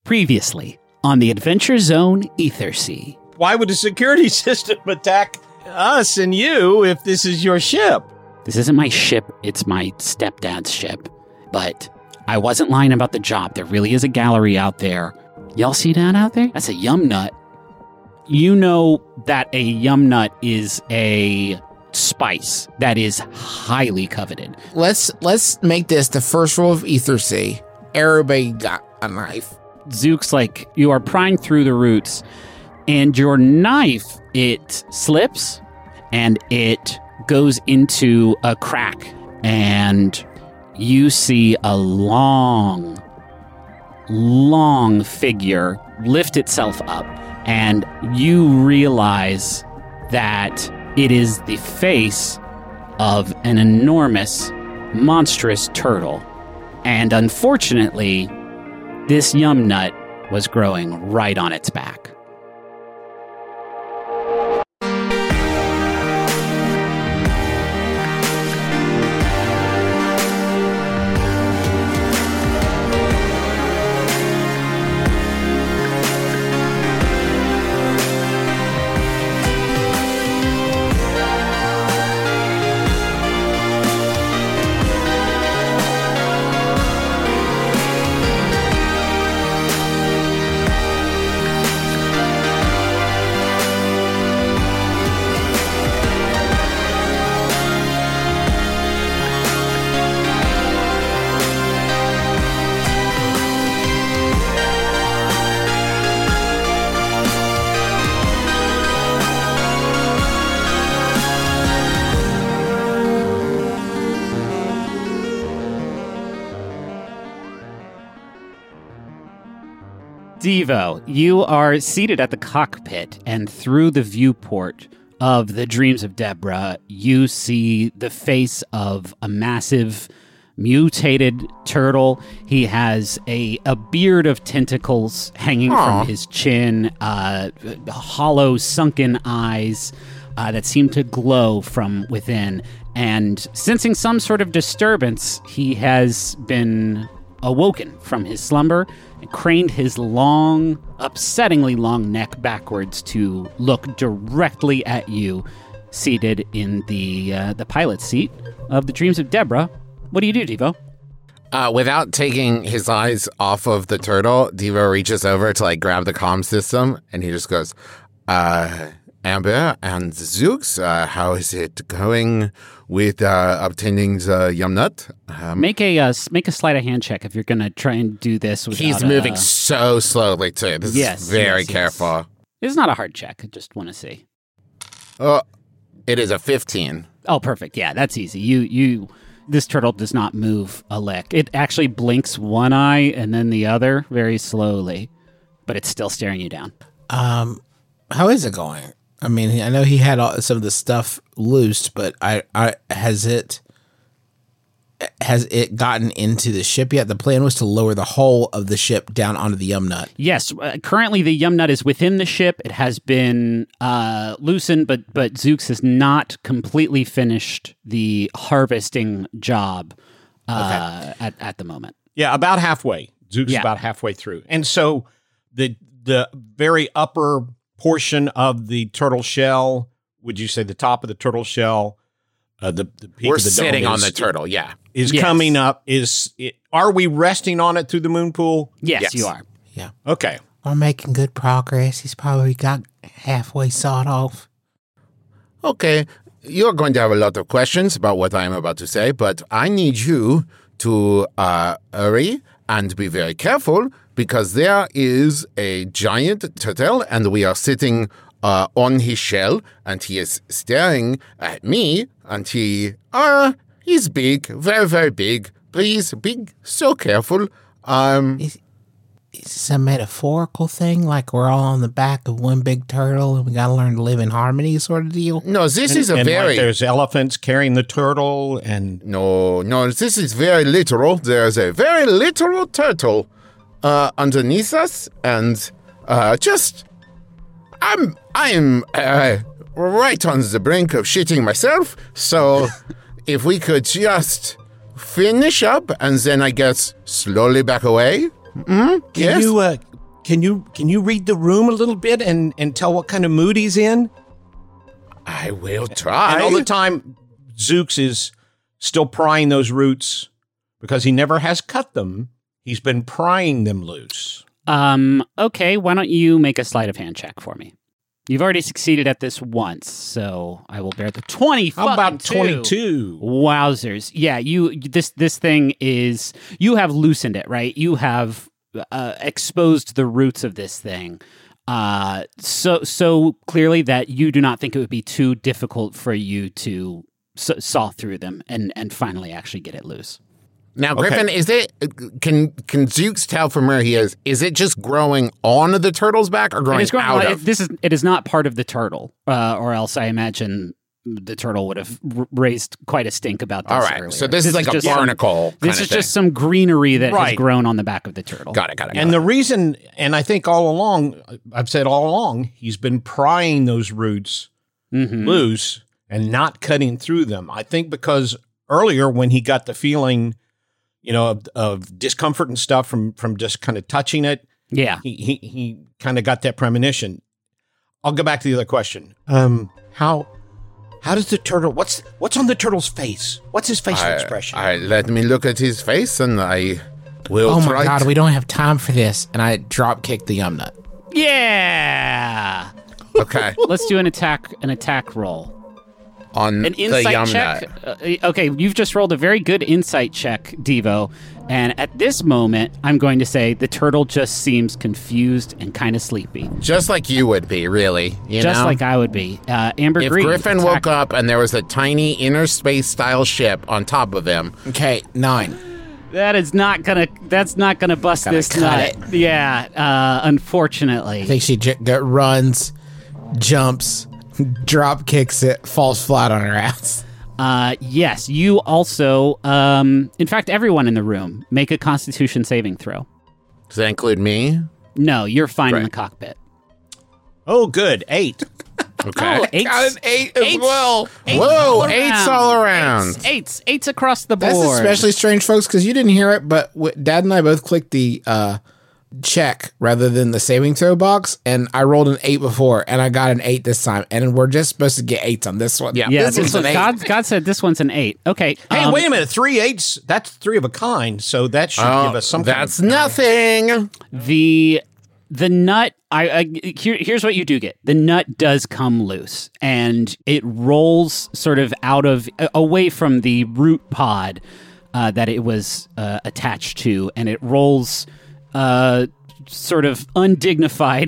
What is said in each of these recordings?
Previously on the Adventure Zone Ethersea. Why would a security system attack us and you if this is your ship? This isn't my ship, it's my stepdad's ship. But I wasn't lying about the job. There really is a gallery out there. Y'all see that out there? That's a yum nut. You know that a yum nut is a spice that is highly coveted. Let's make this the first rule of Ethersea. Everybody got a knife. Zook's like, you are prying through the roots, and your knife, it slips, and it goes into a crack, and you see a long figure lift itself up, and you realize that it is the face of an enormous, monstrous turtle. And unfortunately, this yum nut was growing right on its back. Devo, you are seated at the cockpit, and through the viewport of the Dreams of Deborah, you see the face of a massive, mutated turtle. He has a beard of tentacles hanging from his chin, hollow, sunken eyes that seem to glow from within. And sensing some sort of disturbance, he has been awoken from his slumber and craned his long, upsettingly long neck backwards to look directly at you, seated in the pilot seat of the Dreams of Deborah. What do you do, Devo? Without taking his eyes off of the turtle, Devo reaches over to grab the comm system, and he just goes, Amber and Zooks, how is it going with obtaining the yum nut? Make a sleight of hand check if you're going to try and do this. He's moving so slowly too. This is very careful. It's not a hard check. I just want to see. Oh, it is a 15. Oh, perfect. Yeah, that's easy. This turtle does not move a lick. It actually blinks one eye and then the other very slowly, but it's still staring you down. How is it going? I mean, I know he had some of the stuff loosed, but has it gotten into the ship yet? The plan was to lower the whole of the ship down onto the yum nut. Yes, currently the yum nut is within the ship. It has been loosened, but Zooks has not completely finished the harvesting job at the moment. Yeah, about halfway. Zook's about halfway through. And so the very upper portion of the turtle shell, would you say the top of the turtle shell, the peak We're of the sitting dome on the turtle, is coming up. Are we resting on it through the moon pool? Yes, you are. Yeah. Okay. We're making good progress. He's probably got halfway sawed off. Okay, you're going to have a lot of questions about what I'm about to say, but I need you to hurry and be very careful, because there is a giant turtle, and we are sitting on his shell, and he is staring at me, and he's big, very, very big. Please be so careful. Is this a metaphorical thing? Like we're all on the back of one big turtle and we got to learn to live in harmony sort of deal? No, this is a very... Like there's elephants carrying the turtle and... No, this is very literal. There's a very literal turtle underneath us, and I'm right on the brink of shitting myself, so if we could just finish up and then I guess slowly back away. Can you can you read the room a little bit and tell what kind of mood he's in? I will try. And all the time, Zooks is still prying those roots because he never has cut them. He's been prying them loose. Okay, why don't you make a sleight of hand check for me? You've already succeeded at this once, so I will bear the 20. How about 22? Wowzers. Yeah, this thing is, you have loosened it, right? You have exposed the roots of this thing. So clearly that you do not think it would be too difficult for you to saw through them and finally actually get it loose. Now, Griffin, is it? Can Zooks tell from where he is? Is it just growing on the turtle's back or growing out of? It is not part of the turtle, or else I imagine the turtle would have raised quite a stink about this. All right, earlier. so this is like a barnacle. This is just some greenery that has grown on the back of the turtle. Got it. And the reason, and I think all along, I've said all along, he's been prying those roots loose and not cutting through them. I think because earlier when he got the feeling, of discomfort and stuff from just kind of touching it. Yeah. He kind of got that premonition. I'll go back to the other question. How does the turtle, what's on the turtle's face? What's his facial expression? Let me look at his face and I will Oh try my God, we don't have time for this. And I drop kick the Yum Nut. Yeah. Okay. Let's do an attack roll. On an the insight Yum check. Nut. Okay, you've just rolled a very good insight check, Devo. And at this moment, I'm going to say the turtle just seems confused and kind of sleepy. Just like you would be, really. Just like I would be. Amber if Green. Griffin woke up and there was a tiny inner space style ship on top of him. Okay, 9. That's not gonna bust Gotta this cut nut. it. Yeah, unfortunately. I think she runs, jumps, drop kicks it, falls flat on her ass. Yes, you also, in fact, everyone in the room, make a Constitution saving throw. Does that include me? No, you're fine in Right. the cockpit. Oh, good. 8. Okay. Oh, eights, Got an 8 as well. Whoa, 8s all around. Eights across the board. That's especially strange, folks, because you didn't hear it, but Dad and I both clicked the check rather than the saving throw box, and I rolled an 8 before, and I got an 8 this time, and we're just supposed to get 8s on this one. Yeah. Yeah, this one's an 8. God said this one's an 8. Okay. Hey, wait a minute. 3 8s, that's 3 of a kind, so that should give us something. That's nothing. The nut, here's what you do get. The nut does come loose, and it rolls sort of away from the root pod that it was attached to, and it rolls sort of undignified,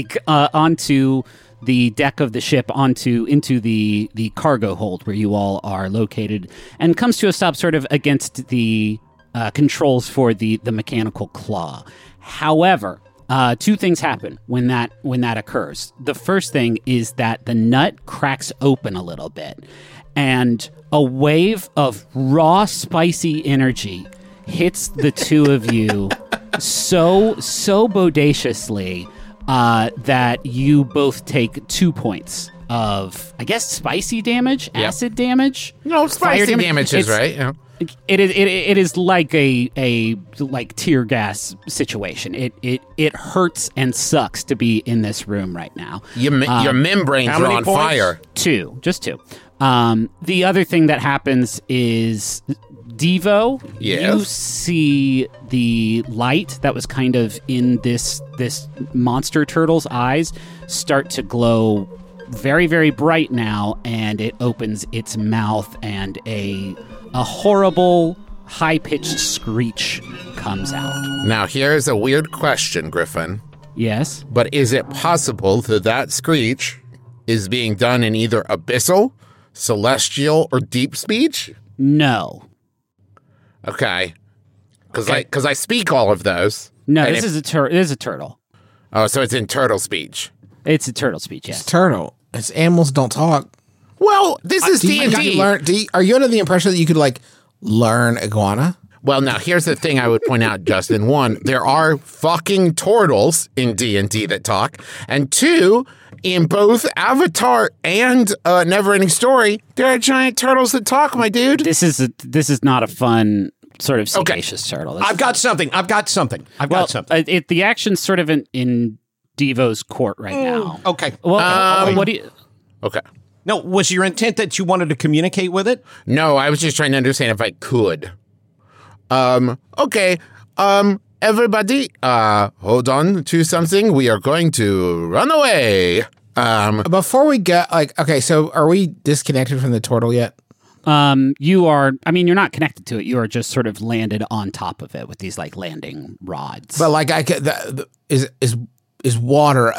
onto the deck of the ship, into the cargo hold where you all are located, and comes to a stop sort of against the controls for the mechanical claw. However, two things happen when that occurs. The first thing is that the nut cracks open a little bit, and a wave of raw, spicy energy hits the two of you so bodaciously that you both take 2 points of, I guess, spicy damage, acid damage. No, spicy fire damage is It's- right. Yeah. It is like a tear just situation. It hurts and sucks to be in this room right now. Your membranes how are many on points? fire. Just two. The other thing that happens is, Devo, Yes? you see the light that was kind of in this monster turtle's eyes start to glow very, very bright now, and it opens its mouth, and a horrible, high-pitched screech comes out. Now, here's a weird question, Griffin. Yes? But is it possible that screech is being done in either abyssal, celestial, or deep speech? No. Okay. Because I speak all of those. No, And this is a turtle. Oh, so it's in turtle speech. It's a turtle speech, yes. Turtle. It's animals don't talk. Well, this is Do you D&D. learn? Are you under the impression that you could learn iguana? Well, now, here's the thing I would point out, Justin. 1, there are fucking turtles in D&D that talk. And 2, in both Avatar and Neverending Story, there are giant turtles that talk, my dude. This is not a fun sort of sagacious turtle. I've got something. The action's sort of in Devo's court right now. Okay. Well, what do you... Okay. No, was your intent that you wanted to communicate with it? No, I was just trying to understand if I could. Okay. Everybody, hold on to something. We are going to run away. Before we get, okay, so are we disconnected from the turtle yet? You are, I mean, you're not connected to it. You are just sort of landed on top of it with these like landing rods. But like, is water,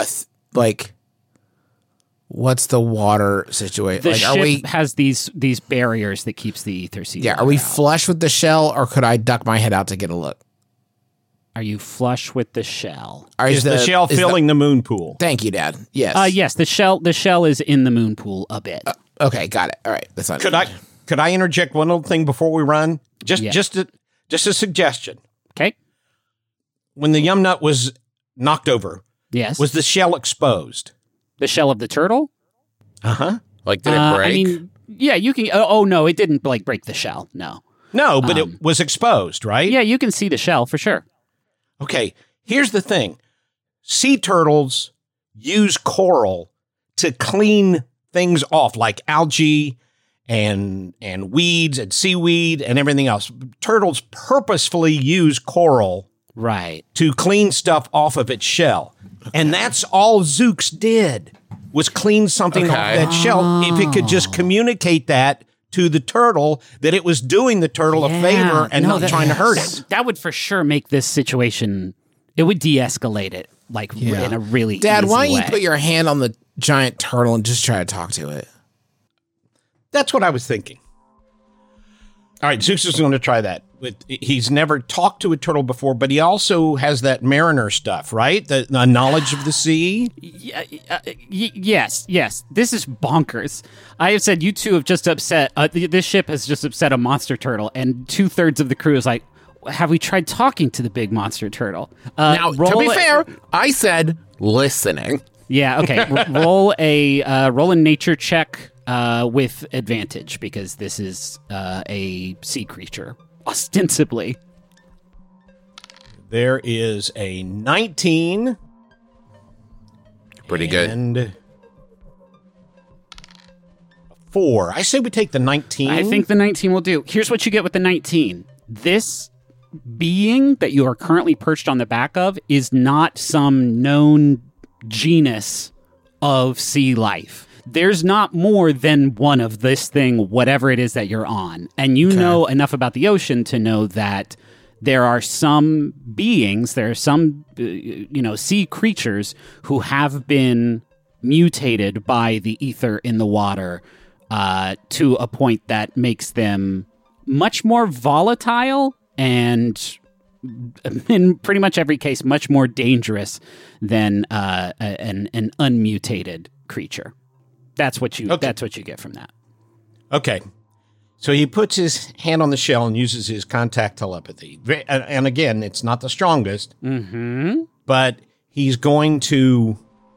what's the water situation? The ship has these barriers that keeps the ether sea. Yeah, are we flush with the shell, or could I duck my head out to get a look? Are you flush with the shell? Is the shell filling the moon pool? Thank you, Dad. Yes. Yes, the shell is in the moon pool a bit. Okay, got it. All right, that's not. Could I interject one little thing before we run? Just a suggestion. Okay. When the yum nut was knocked over, yes, was the shell exposed? The shell of the turtle? Uh-huh. Like, did it break? I mean, yeah, you can... Oh, no, it didn't, like, break the shell. No. No, but it was exposed, right? Yeah, you can see the shell, for sure. Okay, here's the thing. Sea turtles use coral to clean things off, like algae and weeds and seaweed and everything else. Turtles purposefully use coral... Right. To clean stuff off of its shell. Okay. And that's all Zooks did, was clean something off that shell. If it could just communicate that to the turtle, that it was doing the turtle a favor and not trying to hurt it. That would for sure make this situation, it would de-escalate it, like in a really Dad, easy why don't way. you put your hand on the giant turtle and just try to talk to it? That's what I was thinking. All right, Zooks is going to try that. He's never talked to a turtle before, but he also has that mariner stuff, right? The knowledge of the sea. Yes. This is bonkers. I have said you two have just upset. This ship has just upset a monster turtle, and 2/3 of the crew is like, "Have we tried talking to the big monster turtle?" Now, to be fair, I said listening. Yeah. Okay. roll a nature check with advantage because this is a sea creature. Ostensibly. There is a 19. Pretty good. And a 4. I say we take the 19. I think the 19 will do. Here's what you get with the 19. This being that you are currently perched on the back of is not some known genus of sea life. There's not more than one of this thing, whatever it is that you're on. And you know enough about the ocean to know that there are some beings, there are some, sea creatures who have been mutated by the ether in the water to a point that makes them much more volatile and, in pretty much every case, much more dangerous than an unmutated creature. That's what you get from that. Okay. So he puts his hand on the shell and uses his contact telepathy. And again, it's not the strongest. Mm-hmm. But he's going to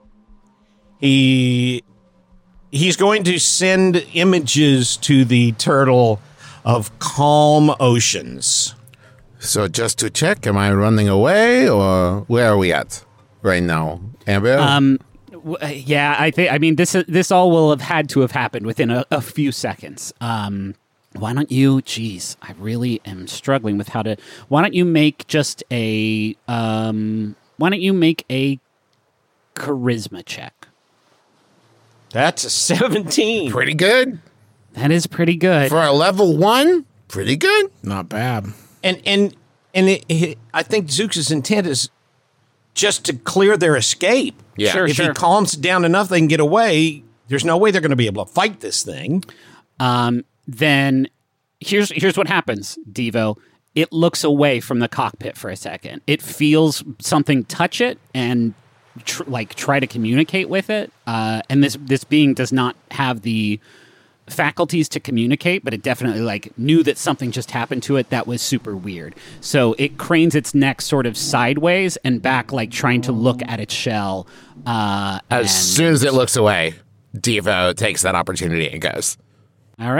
he's going to send images to the turtle of calm oceans. So just to check, am I running away or where are we at right now? Amber? Yeah, I mean, this all will have had to have happened within a few seconds. Why don't you, geez, I really am struggling with why don't you make just why don't you make a charisma check? That's a 17. Pretty good. That is pretty good. For a level 1, pretty good. Not bad. And I think Zooks' intent is just to clear their escape. Yeah. Sure, if he calms it down enough, they can get away. There's no way they're going to be able to fight this thing. Then here's what happens, Devo. It looks away from the cockpit for a second. It feels something touch it and try to communicate with it. And this being does not have the faculties to communicate, but it definitely knew that something just happened to it that was super weird. So it cranes its neck sort of sideways and back, trying to look at its shell. As soon as it looks away, Devo takes that opportunity and goes. All right.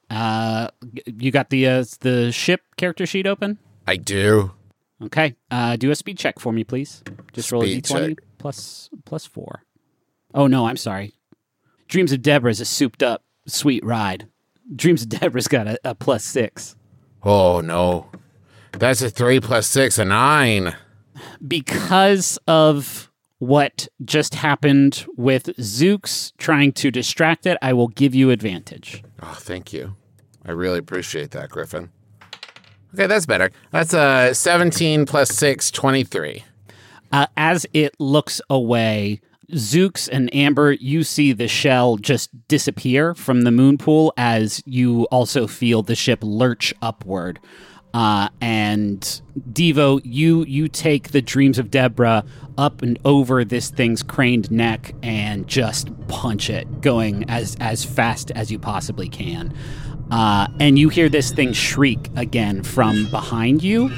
You got the ship character sheet open? I do. Okay. Do a speed check for me, please. Just roll a Speed d20 check. plus 4. Oh, no, I'm sorry. Dreams of Deborah is a souped-up, sweet ride. Dreams of Deborah's got a plus 6. Oh, no. That's a 3 plus 6, a 9. Because of what just happened with Zooks trying to distract it, I will give you advantage. Oh, thank you. I really appreciate that, Griffin. Okay, that's better. That's 17 plus 6, 23. As it looks away, Zooks and Amber, you see the shell just disappear from the moon pool as you also feel the ship lurch upward. And Devo, you take the Dreams of Deborah up and over this thing's craned neck and just punch it, going as fast as you possibly can. And you hear this thing shriek again from behind you,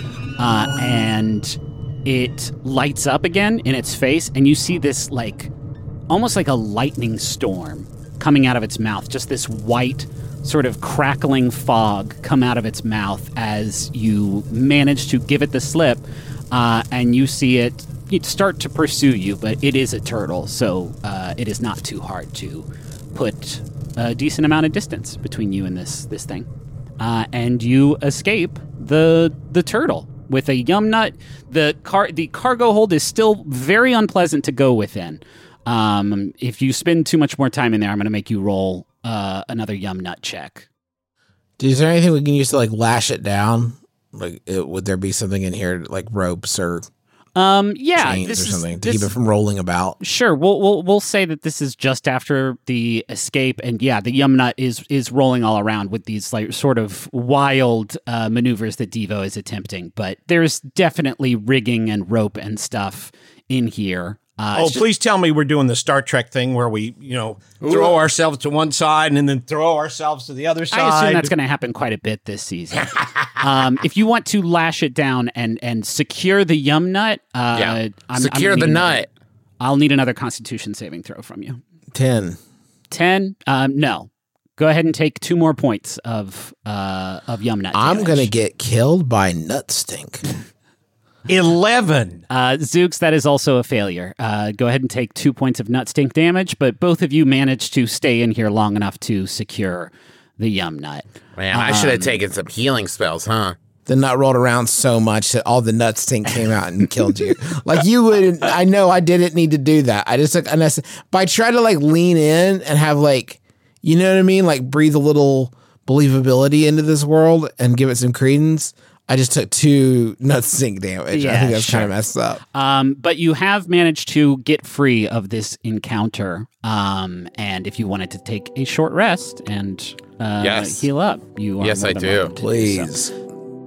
and it lights up again in its face, and you see this almost like a lightning storm coming out of its mouth, just this white sort of crackling fog come out of its mouth as you manage to give it the slip, and you see it start to pursue you, but it is a turtle, so it is not too hard to put a decent amount of distance between you and this thing. And you escape the turtle with a yum nut. The cargo hold is still very unpleasant to go within. If you spend too much more time in there, I'm going to make you roll another yum nut check. Is there anything we can use to lash it down? Would there be something in here like ropes or chains or something to keep it from rolling about? Sure, we'll say that this is just after the escape, and yeah, the yum nut is rolling all around with these sort of wild maneuvers that Devo is attempting, but there's definitely rigging and rope and stuff in here. Please tell me we're doing the Star Trek thing where we, throw ourselves to one side and then throw ourselves to the other side. I assume that's going to happen quite a bit this season. If you want to lash it down and secure the yum nut, secure the nut. I'll need another Constitution saving throw from you. 10. 10? No. Go ahead and take 2 more points of yum nut. I'm going to get killed by nut stink. 11. Zooks, that is also a failure. Go ahead and take 2 points of nut stink damage, but both of you managed to stay in here long enough to secure the yum nut. Man, I should have taken some healing spells, huh? The nut rolled around so much that all the nut stink came out and killed you. You wouldn't. I know I didn't need to do that. I just but I tried to lean in and have you know what I mean? Breathe a little believability into this world and give it some credence. I just took 2 nut stink damage. Yeah, I think that's kind of messed up. But you have managed to get free of this encounter. And if you wanted to take a short rest and heal up, you are Yes, I do. Please. So.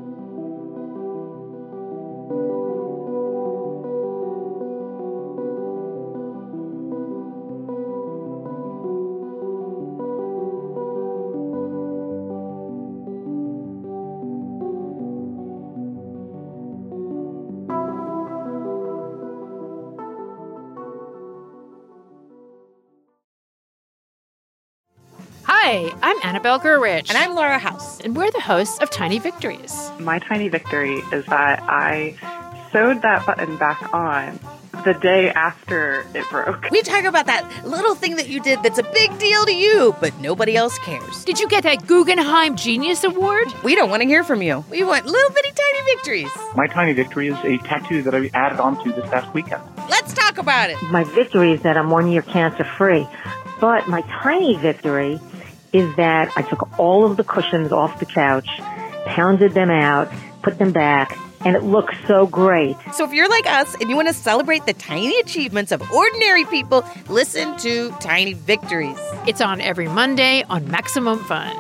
Hi, I'm Annabelle Gurrich. And I'm Laura House. And we're the hosts of Tiny Victories. My tiny victory is that I sewed that button back on the day after it broke. We talk about that little thing that you did that's a big deal to you, but nobody else cares. Did you get that Guggenheim Genius Award? We don't want to hear from you. We want little bitty tiny victories. My tiny victory is a tattoo that I added onto this past weekend. Let's talk about it. My victory is that I'm 1 year cancer free. But my tiny victory is that I took all of the cushions off the couch, pounded them out, put them back, and it looks so great. So if you're like us and you want to celebrate the tiny achievements of ordinary people, listen to Tiny Victories. It's on every Monday on Maximum Fun.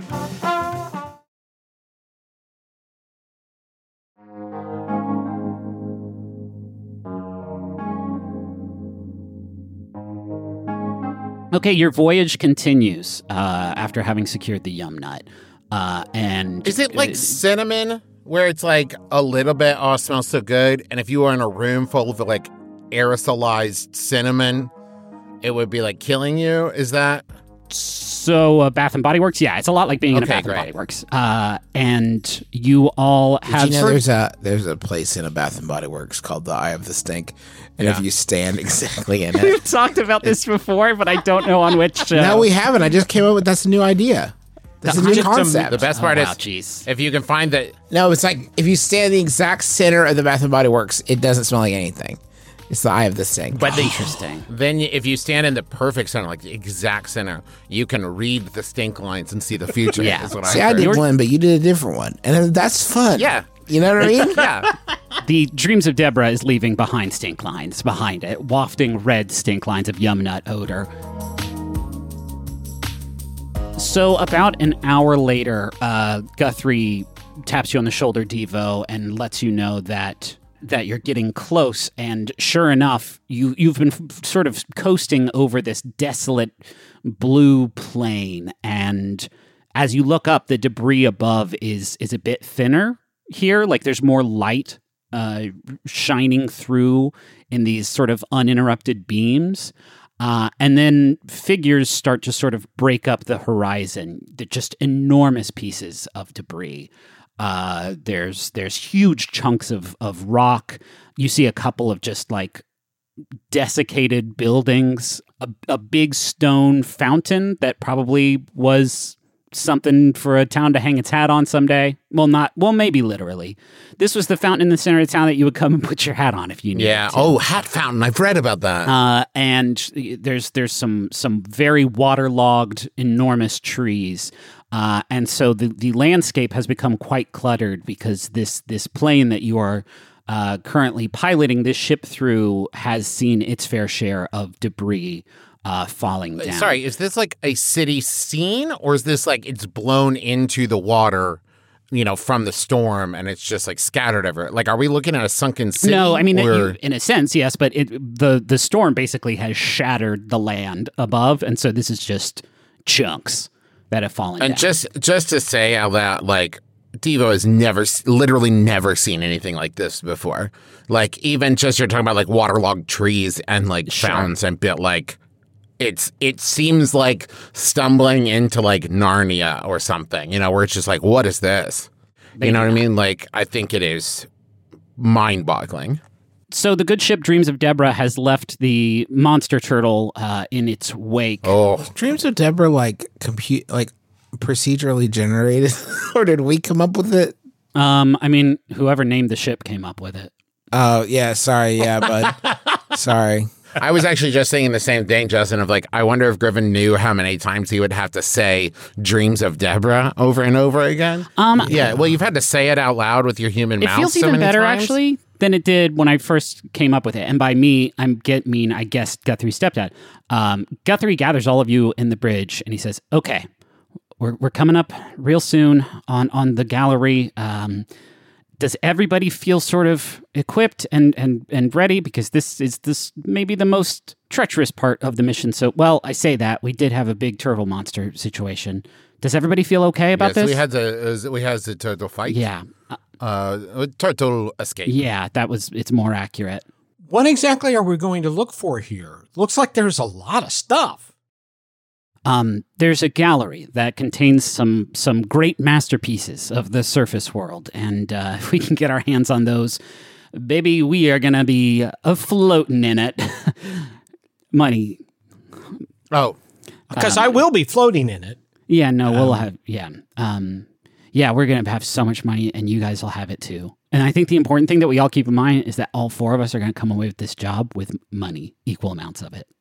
Okay, your voyage continues after having secured the yum nut. And is it like cinnamon, where it's a little bit, oh, it smells so good, and if you were in a room full of aerosolized cinnamon, it would be killing you? Is that? So Bath and Body Works, yeah, it's a lot like being in a Bath and Body Works. And you all have. You know, there's a place in a Bath and Body Works called the Eye of the Stink, and if you stand exactly in it, we've talked about this before, but I don't know on which. No, we haven't. I just came up with that's a new idea. That's a new concept. The best part is, geez. if you can find that. No, it's like if you stand in the exact center of the Bath and Body Works, it doesn't smell like anything. It's the eye of the stink. But interesting. Then if you stand in the perfect center, like the exact center, you can read the stink lines and see the future. Yeah. Is what See, I did one, but you did a different one. And that's fun. Yeah. You know what I mean? Yeah. The Dreams of Deborah is leaving behind stink lines behind it, wafting red stink lines of yum nut odor. So about an hour later, Guthrie taps you on the shoulder, Devo, and lets you know that you're getting close. And sure enough, you've been sort of coasting over this desolate blue plain. And as you look up, the debris above is a bit thinner here. Like there's more light shining through in these sort of uninterrupted beams. And then figures start to sort of break up the horizon. They're just enormous pieces of debris. There's huge chunks of rock. You see a couple of just like desiccated buildings, a big stone fountain that probably was something for a town to hang its hat on someday. Well, maybe literally. This was the fountain in the center of town that you would come and put your hat on if you needed to. Oh, hat fountain. I've read about that. And there's some very waterlogged, enormous trees. And so the landscape has become quite cluttered because this plane that you are currently piloting this ship through has seen its fair share of debris falling down. Sorry, is this like a city scene, or is this like it's blown into the water, from the storm, and it's just like scattered everywhere? Like, are we looking at a sunken city? No, I mean, in a sense, yes, but the storm basically has shattered the land above, and so this is just chunks that have fallen down. And just to say out loud, like, Devo has literally never seen anything like this before. Like, even just you're talking about like waterlogged trees and like fountains and bit like. It seems like stumbling into like Narnia or something, where it's just like, what is this? You know what I mean? Like, I think it is mind-boggling. So the good ship Dreams of Deborah has left the monster turtle in its wake. Oh, Dreams of Deborah like procedurally generated, or did we come up with it? I mean, whoever named the ship came up with it. Oh yeah, sorry, yeah, bud, sorry. I was actually just thinking the same thing, Justin, of like, I wonder if Griffin knew how many times he would have to say Dreams of Deborah over and over again. Yeah, well, you've had to say it out loud with your human mouth. It feels even better, actually, than it did when I first came up with it. And by me, I guess Guthrie's stepdad. Guthrie gathers all of you in the bridge, and he says, okay, we're coming up real soon on the gallery. Does everybody feel sort of equipped and ready? Because this is maybe the most treacherous part of the mission. So, well, I say that. We did have a big turtle monster situation. Does everybody feel okay about this? We had the turtle fight. Yeah. Turtle escape. Yeah, it's more accurate. What exactly are we going to look for here? Looks like there's a lot of stuff. There's a gallery that contains some great masterpieces of the surface world, and if we can get our hands on those, baby, we are gonna be floating in it. Money. Oh, because I will be floating in it. Yeah, no, we'll have we're gonna have so much money, and you guys will have it too. And I think the important thing that we all keep in mind is that all four of us are gonna come away with this job with money, equal amounts of it.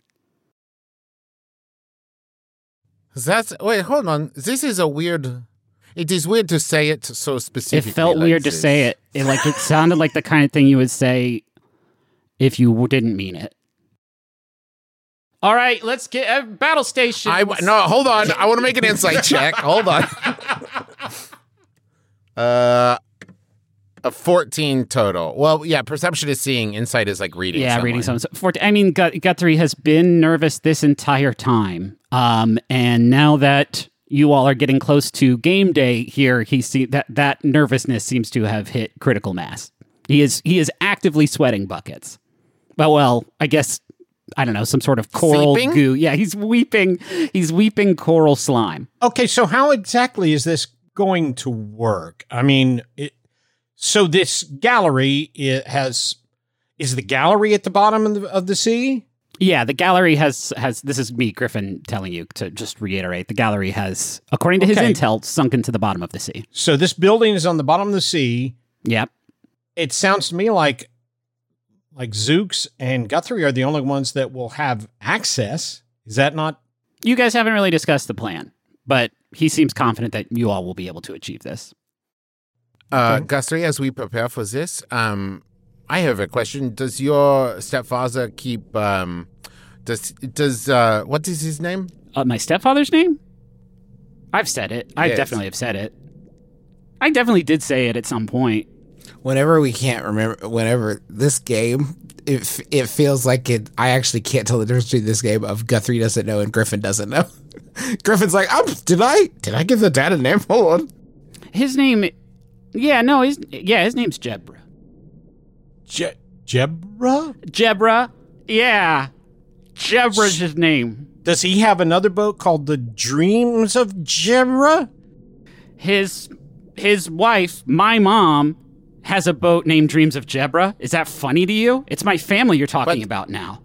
Wait, hold on. This is it is weird to say it so specifically. It felt weird to say it. It sounded like the kind of thing you would say if you didn't mean it. All right, let's get battle station. No, hold on. I want to make an insight check. Hold on. A 14 total. Well, yeah, perception is seeing, insight is like reading. Yeah, reading something. I mean, Guthrie has been nervous this entire time. And now that you all are getting close to game day here, he see that nervousness seems to have hit critical mass. He is actively sweating buckets. Well, I guess I don't know, some sort of coral Seeping? goo. Yeah, he's weeping coral slime. Okay, so how exactly is this going to work? I mean, so this gallery is the gallery at the bottom of the sea? Yeah, the gallery has this is me, Griffin, telling you to just reiterate. The gallery has, according to his intel, sunk into the bottom of the sea. So this building is on the bottom of the sea. Yep. It sounds to me like Zooks and Guthrie are the only ones that will have access. Is that not? You guys haven't really discussed the plan, but he seems confident that you all will be able to achieve this. Guthrie, as we prepare for this, I have a question. Does your stepfather keep? Does what is his name? My stepfather's name? I've said it. I Yes. definitely have said it. I definitely did say it at some point. Whenever we can't remember, whenever this game, it feels like it. I actually can't tell the difference between this game of Guthrie doesn't know and Griffin doesn't know. Griffin's like, did I give the dad a name? Hold on. His name, his name's Jebra. Jebra? Jebra, yeah. Jebra's his name. Does he have another boat called the Dreams of Jebra? His wife, my mom, has a boat named Dreams of Jebra. Is that funny to you? It's my family you're talking about now.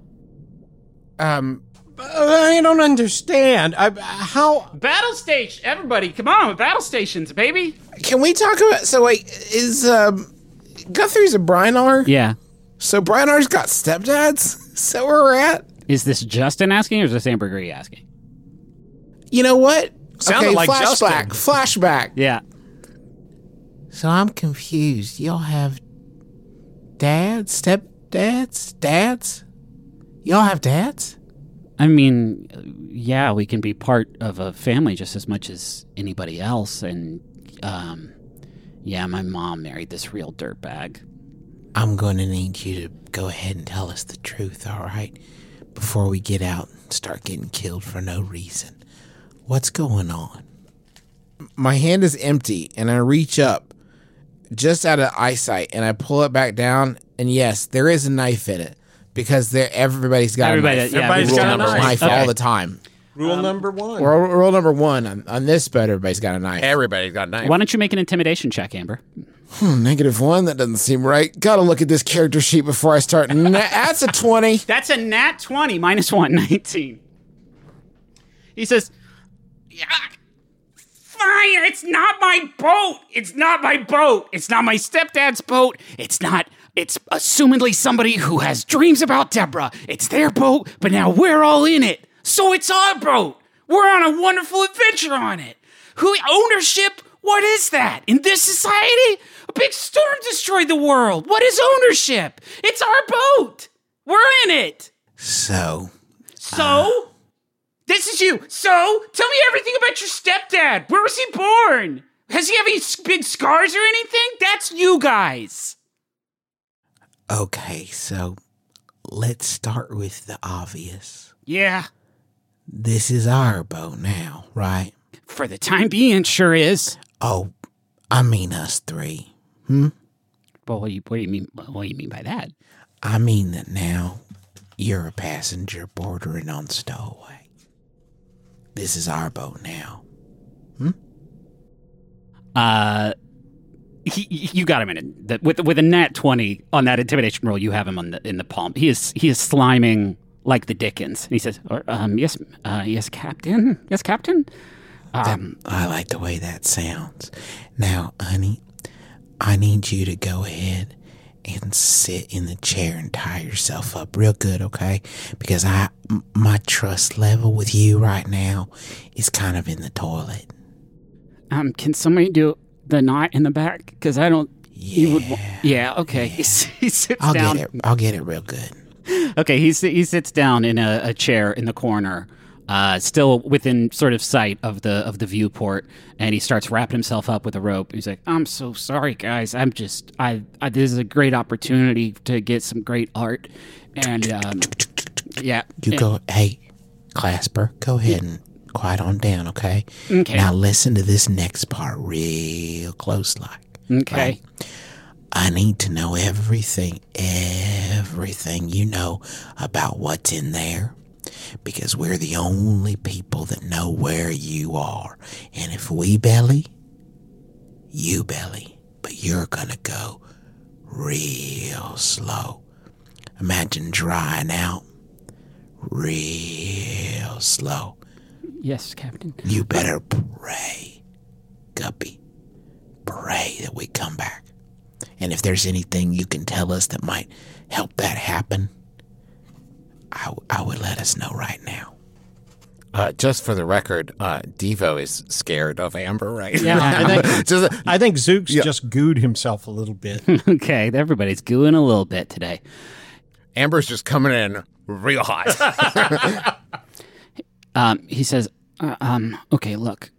I don't understand. How? Battle station, everybody, come on, battle stations, baby. Can we talk about? So wait, is Guthrie's a Brynar? Yeah. So Brynar's got stepdads? Is that where we're at? Is this Justin asking or is this Amber Gree asking? You know what? Sounded like Flashback. Yeah. So I'm confused. Y'all have dads? Stepdads? Dads? Y'all have dads? I mean, yeah, we can be part of a family just as much as anybody else. And, yeah, my mom married this real dirtbag. I'm going to need you to go ahead and tell us the truth, all right? Before we get out and start getting killed for no reason. What's going on? My hand is empty, and I reach up just out of eyesight, and I pull it back down, and yes, there is a knife in it, because everybody's got a knife. Everybody's got a knife. All the time. Rule number one. Rule number one, on this boat, everybody's got a knife. Everybody's got a knife. Why don't you make an intimidation check, Amber? -1? That doesn't seem right. Gotta look at this character sheet before I start. That's a 20. That's a nat 20, -1, 19. He says, yeah, fine, it's not my boat. It's not my boat. It's not my stepdad's boat. It's assumedly somebody who has dreams about Deborah. It's their boat, but now we're all in it. So it's our boat. We're on a wonderful adventure on it. Ownership? What is that? In this society? A big storm destroyed the world. What is ownership? It's our boat. We're in it. So? This is you. So? Tell me everything about your stepdad. Where was he born? Has he have any big scars or anything? That's you guys. Okay, so let's start with the obvious. Yeah. This is our boat now, right? For the time being, sure is. Oh, I mean us three. Well, what do you mean? What do you mean by that? I mean that now you're a passenger bordering on stowaway. This is our boat now. You got him in it. With a nat 20 on that intimidation roll, you have him in the palm. He is sliming like the Dickens. And he says, yes, Captain. Yes, Captain. I like the way that sounds. Now, honey, I need you to go ahead and sit in the chair and tie yourself up real good, okay? Because my trust level with you right now is kind of in the toilet. Can somebody do the knot in the back? Because I don't. Yeah. Okay. Yeah. He sits down. I'll get it real good. Okay. He sits down in a chair in the corner. Still within sort of sight of the viewport, and he starts wrapping himself up with a rope. He's like, "I'm so sorry, guys. This is a great opportunity to get some great art." And yeah, Hey, Clasper, go ahead and quiet on down, okay? Okay. Now listen to this next part real close, like. Okay. Right? I need to know everything you know about what's in there, because we're the only people that know where you are. And if we belly, you belly, but you're gonna go real slow. Imagine drying out real slow. Yes, Captain. You better pray, Guppy. Pray that we come back. And if there's anything you can tell us that might help that happen, I would let us know right now. Just for the record, Devo is scared of Amber right Yeah, now. I think Zooks just gooed himself a little bit. Okay, everybody's gooing a little bit today. Amber's just coming in real hot. He says, okay, look,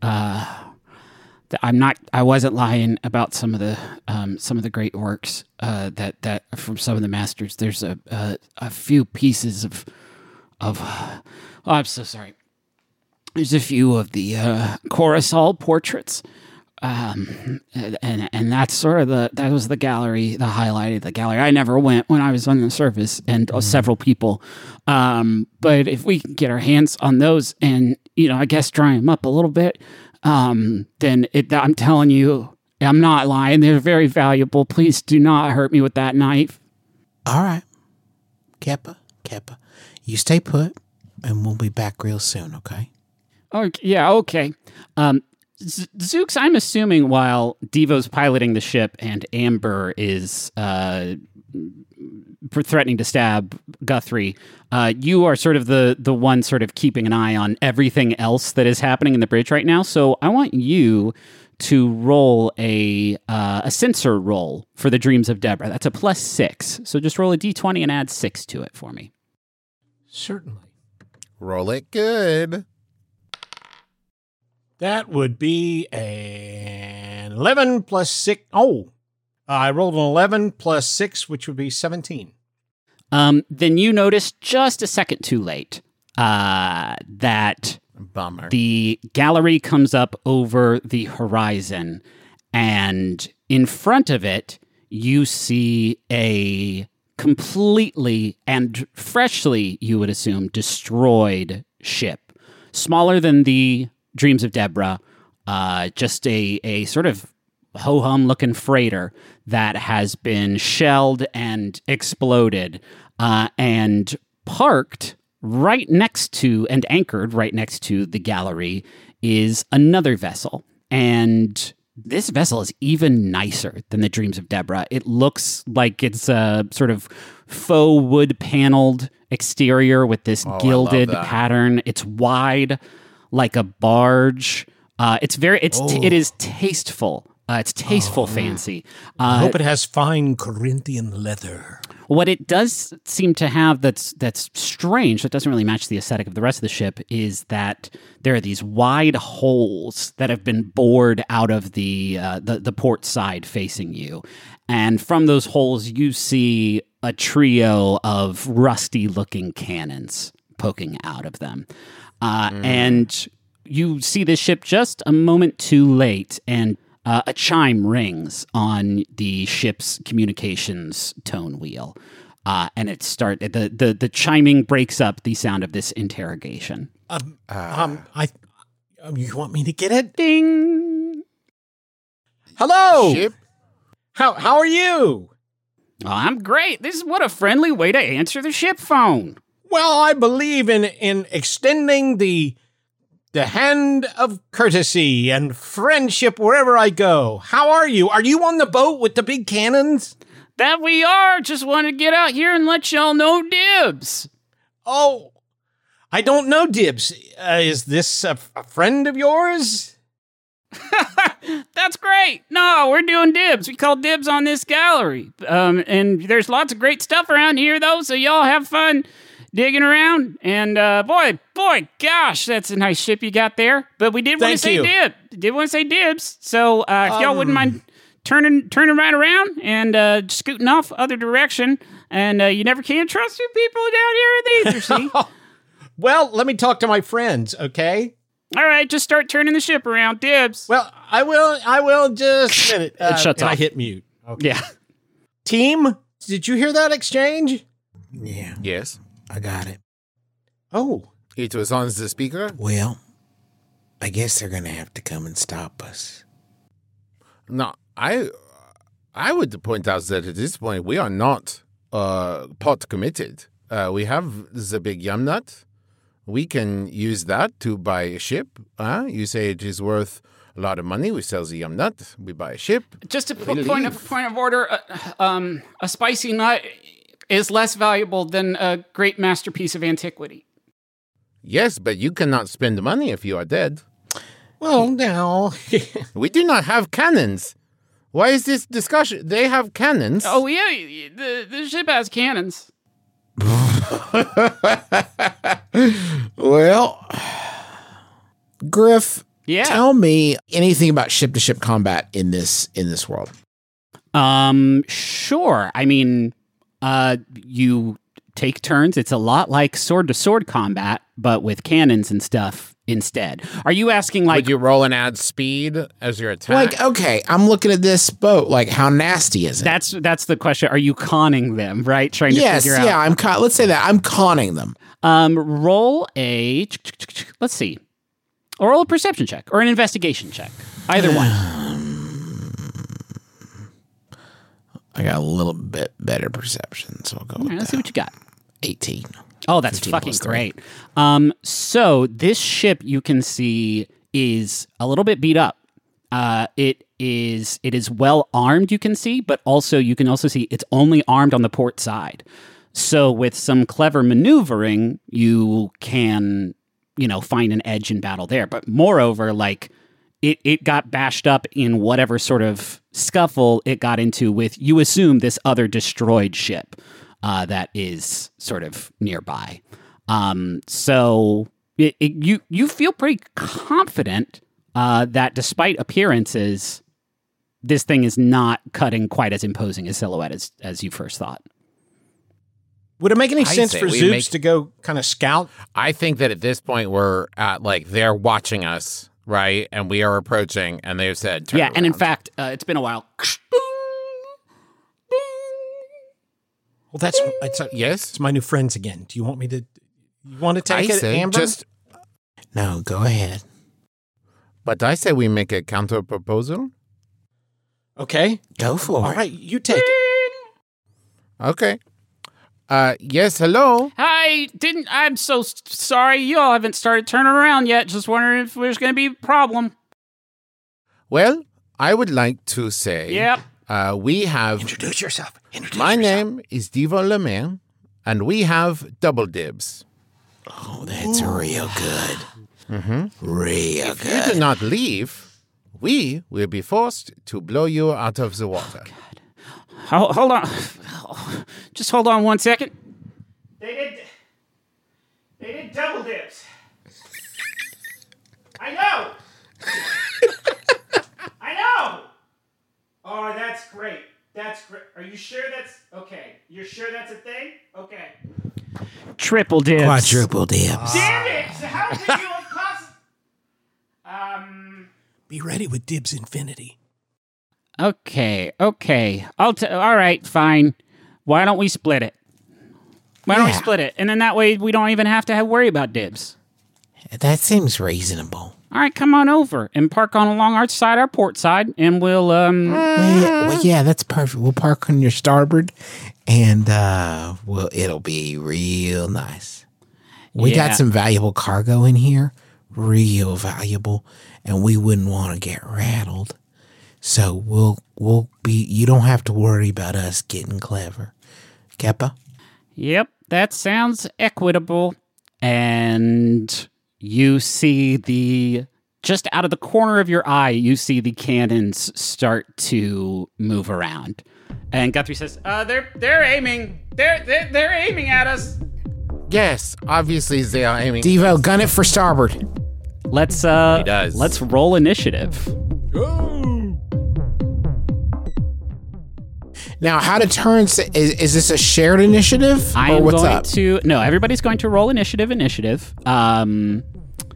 I wasn't lying about some of the great works that from some of the masters. There's a few pieces of oh, I'm so sorry. There's a few of the Coruscant portraits, and that's sort of that was the gallery, the highlight of the gallery. I never went when I was on the surface, and several people. But if we can get our hands on those, and I guess dry them up a little bit, then I'm telling you, I'm not lying. They're very valuable. Please do not hurt me with that knife. All right, Keppa, you stay put, and we'll be back real soon. Okay. Okay, yeah, okay. Zooks, I'm assuming while Devo's piloting the ship and Amber is threatening to stab Guthrie, you are sort of the one sort of keeping an eye on everything else that is happening in the bridge right now. So I want you to roll a sensor roll for the Dreams of Deborah. That's a +6. So just roll a d20 and add 6 to it for me. Certainly. Roll it good. That would be an 11 plus 6. Oh, I rolled an 11 plus 6, which would be 17. Then you notice just a second too late that Bummer. The gallery comes up over the horizon, and in front of it, you see a completely and freshly, you would assume, destroyed ship. Smaller than the Dreams of Deborah, just a sort of ho-hum looking freighter that has been shelled and exploded, and parked right next to and anchored right next to the gallery is another vessel. And this vessel is even nicer than the Dreams of Deborah. It looks like it's a sort of faux wood paneled exterior with this gilded pattern. It's wide like a barge. It is tasteful. It's tasteful fancy. I hope it has fine Corinthian leather. What it does seem to have that's strange, that doesn't really match the aesthetic of the rest of the ship, is that there are these wide holes that have been bored out of the port side facing you. And from those holes, you see a trio of rusty-looking cannons poking out of them. And you see this ship just a moment too late, and a chime rings on the ship's communications tone wheel, and the chiming breaks up the sound of this interrogation. You want me to get it? Ding. Hello. Ship? How are you? Oh, I'm great. What a friendly way to answer the ship phone. Well, I believe in extending the hand of courtesy and friendship wherever I go. How are you? Are you on the boat with the big cannons? That we are. Just want to get out here and let y'all know dibs. Oh, I don't know dibs. Is this a friend of yours? That's great. No, we're doing dibs. We call dibs on this gallery. And there's lots of great stuff around here, though, so y'all have fun digging around. And boy, gosh, that's a nice ship you got there. But we did want to say dibs. Did want to say dibs. So if y'all wouldn't mind turning right around and scooting off other direction. And you never can trust you people down here in the ether, see? Well, let me talk to my friends, okay? All right, just start turning the ship around. Dibs. Well, I will just... It shuts off. I hit mute. Okay. Yeah. Team, did you hear that exchange? Yeah, Yes. I got it. Oh, It was on the speaker. Well, I guess they're going to have to come and stop us. No, I would point out that at this point we are not pot committed. We have the big yum nut. We can use that to buy a ship. You say it is worth a lot of money. We sell the yum nut. We buy a ship. Just a We point leave. of order. A spicy nut is less valuable than a great masterpiece of antiquity. Yes, but you cannot spend money if you are dead. well, now. We do not have cannons. Why is this discussion? They have cannons. Oh yeah, the ship has cannons. Well, Griff, Yeah. tell me anything about ship-to-ship combat in this world. Sure. I mean, you take turns. It's a lot like sword-to-sword combat, but with cannons and stuff instead. Are you asking like Would you roll and add speed as your attack? Like, okay, I'm looking at this boat. Like, how nasty is it? that's the question. Are you conning them, right? Trying to Yes, figure yeah. out. Let's say that I'm conning them. Roll a let's see. Or roll a perception check or an investigation check. Either one. I got a little bit better perception, so I'll go All right, with let's see that. what you got. 18. Oh, that's 15 fucking plus 3. great. So this ship you can see is a little bit beat up. It is well armed, you can see, but also you can also see it's only armed on the port side. So with some clever maneuvering, you can, find an edge in battle there. But moreover, like it got bashed up in whatever sort of scuffle it got into with, you assume, this other destroyed ship that is sort of nearby. So you feel pretty confident that despite appearances, this thing is not cutting quite as imposing a silhouette as you first thought. Would it make any I sense say for we Zoops make- to go kind of scout? I think that at this point we're at they're watching us, right? And we are approaching, and they've said, "Turn And in around." fact, it's been a while. Well, that's yes. it's my new friends again. Do you want me to? You want to I take it, say Amber? just, No, go ahead. but I say we make a counter proposal. Okay. Go for All it. right, you take it. Okay. Yes. Hello. I'm so sorry. You all haven't started turning around yet. Just wondering if there's going to be a problem. Well, I would like to say, Yep. we have. Introduce yourself. My name is Divo Lemaire, and we have double dibs. Oh, that's real good. Mm-hmm. Real If you do good. not leave, we will be forced to blow you out of the water. Hold on. Just hold on 1 second. They did double dips. I know. I know. Oh, that's great. That's great. Are you sure that's okay? You're sure that's a thing? Okay. Triple dibs. Quadruple dibs. Damn it! How could you have possibly? Be ready with Dibs Infinity. Okay. All right, fine. Why don't we split it? Why don't we Yeah. split it? And then that way we don't even have to worry about dibs. That seems reasonable. All right, come on over and park on along our side, our port side, and we'll Well, yeah, that's perfect. We'll park on your starboard, and it'll be real nice. We Yeah. got some valuable cargo in here, real valuable, and we wouldn't want to get rattled. So we'll be. You don't have to worry about us getting clever, Keppa. Yep, that sounds equitable. And you see just out of the corner of your eye, you see the cannons start to move around. And Guthrie says, they're aiming. They're aiming at us. Yes, obviously they are aiming. Devo, gun it for starboard. Let's does. let's roll initiative. Now, how to turn? Is this a shared initiative, I or am what's going up? to no. Everybody's going to roll initiative.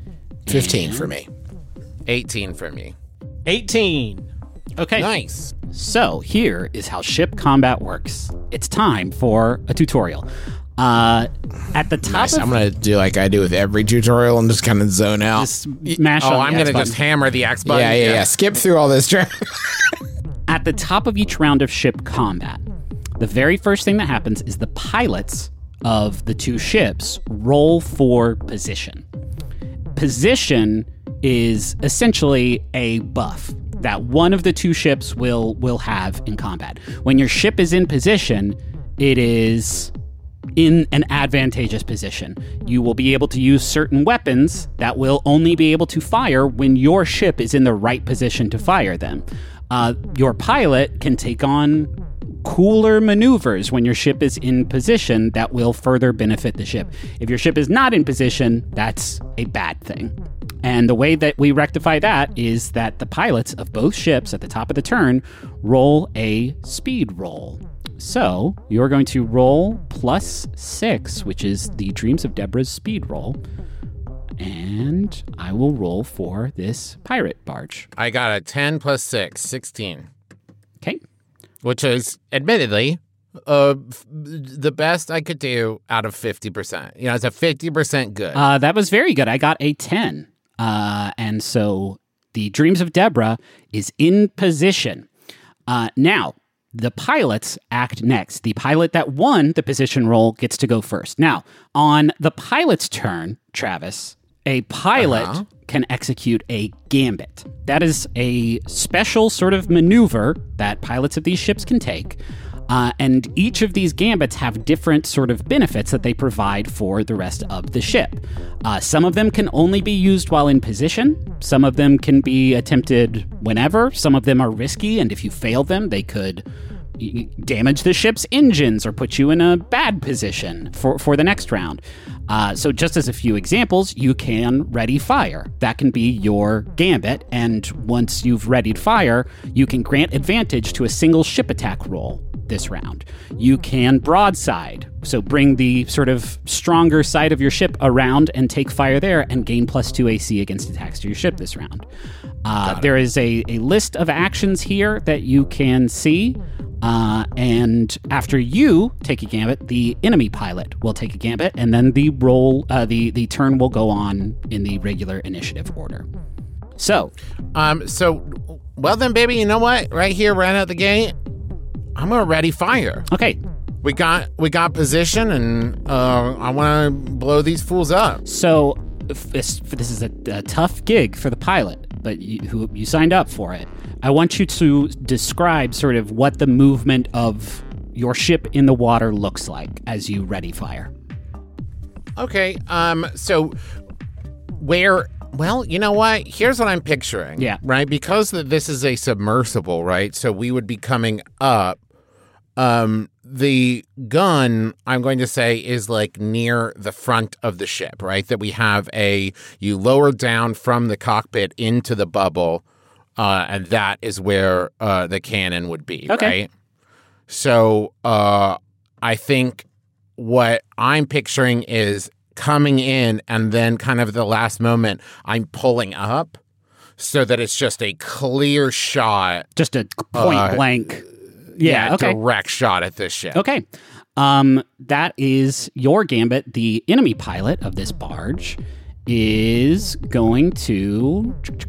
15 for me. 18 for me. 18. Okay. Nice. So here is how ship combat works. It's time for a tutorial. At the top I'm going to do like I do with every tutorial and just kind of zone out. Just mash on I'm going to just hammer the X button. Yeah. Skip through all this. At the top of each round of ship combat, the very first thing that happens is the pilots of the two ships roll for position. Position is essentially a buff that one of the two ships will have in combat. When your ship is in position, it is in an advantageous position. You will be able to use certain weapons that will only be able to fire when your ship is in the right position to fire them. Your pilot can take on cooler maneuvers when your ship is in position that will further benefit the ship. If your ship is not in position, that's a bad thing. And the way that we rectify that is that the pilots of both ships at the top of the turn roll a speed roll. So you're going to roll +6, which is the Dreams of Deborah's speed roll. And I will roll for this pirate barge. I got a 10 plus 6, 16. Okay. Which is, admittedly, the best I could do out of 50%. It's a 50% good. That was very good. I got a 10. And so the Dreams of Deborah is in position. Now, the pilots act next. The pilot that won the position roll gets to go first. Now, on the pilot's turn, Travis, a pilot can execute a gambit. That is a special sort of maneuver that pilots of these ships can take. And each of these gambits have different sort of benefits that they provide for the rest of the ship. Some of them can only be used while in position. Some of them can be attempted whenever. Some of them are risky, and if you fail them, they could damage the ship's engines or put you in a bad position for the next round. So just as a few examples, you can ready fire. That can be your gambit, and once you've readied fire, you can grant advantage to a single ship attack roll this round. You can broadside, so bring the sort of stronger side of your ship around and take fire there and gain +2 AC against attacks to your ship this round. There is a list of actions here that you can see. And after you take a gambit, the enemy pilot will take a gambit, and then the turn will go on in the regular initiative order. So well then, baby, you know what? Right here, right out the gate, I'm gonna ready fire. Okay. We got position, and I want to blow these fools up. So this is a tough gig for the pilot, but you signed up for it. I want you to describe sort of what the movement of your ship in the water looks like as you ready fire. Okay, so well, you know what? Here's what I'm picturing. Yeah. Right? Because this is a submersible, right? So we would be coming up. The gun, I'm going to say, is like near the front of the ship, right? That we have you lower down from the cockpit into the bubble, and that is where the cannon would be, right? So I think what I'm picturing is coming in, and then kind of at the last moment, I'm pulling up so that it's just a clear shot. Just a point blank. Yeah, direct shot at this ship. Okay. That is your gambit. The enemy pilot of this barge is going to...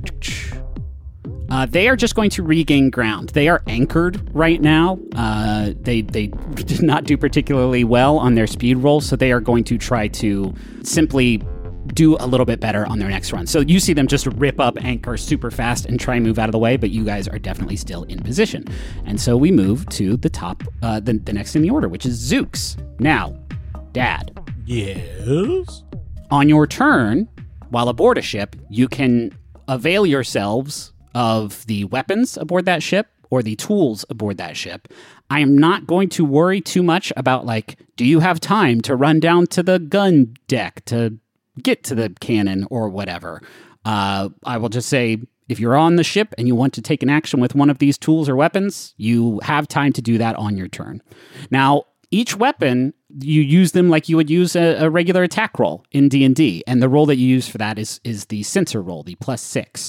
they are just going to regain ground. They are anchored right now. They did not do particularly well on their speed roll, so they are going to try to simply do a little bit better on their next run. So you see them just rip up anchor super fast and try and move out of the way, but you guys are definitely still in position. And so we move to the top, the next in the order, which is Zooks. Now, Dad. Yes? On your turn, while aboard a ship, you can avail yourselves of the weapons aboard that ship or the tools aboard that ship. I am not going to worry too much about, like, do you have time to run down to the gun deck to get to the cannon or whatever. I will just say, if you're on the ship and you want to take an action with one of these tools or weapons, you have time to do that on your turn. Now, each weapon, you use them like you would use a regular attack roll in D&D, and the roll that you use for that is the sensor roll, the +6.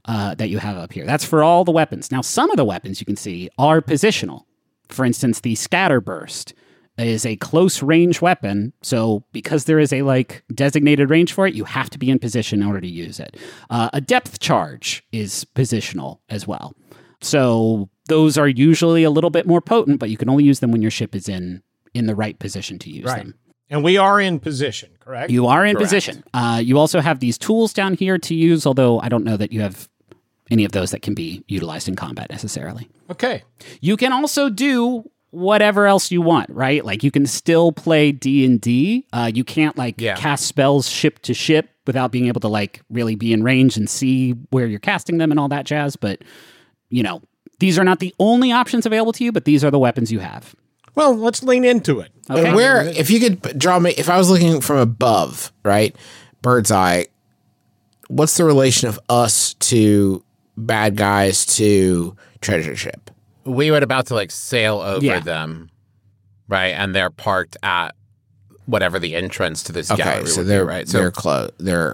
that you have up here. That's for all the weapons. Now, some of the weapons you can see are positional. For instance, the Scatterburst is a close range weapon. So because there is a designated range for it, you have to be in position in order to use it. A Depth Charge is positional as well. So those are usually a little bit more potent, but you can only use them when your ship is in the right position to use them. And we are in position, correct? You are in position. You also have these tools down here to use, although I don't know that you have any of those that can be utilized in combat necessarily. Okay. You can also do whatever else you want, right? Like you can still play D&D. You can't cast spells ship to ship without being able to really be in range and see where you're casting them and all that jazz. But, these are not the only options available to you, but these are the weapons you have. Well, let's lean into it. Okay. And if you could draw me, if I was looking from above, right, bird's eye, what's the relation of us to bad guys to treasure ship? We were about to sail over them, right? And they're parked at whatever the entrance to this gallery so would they're be, right? So they're close.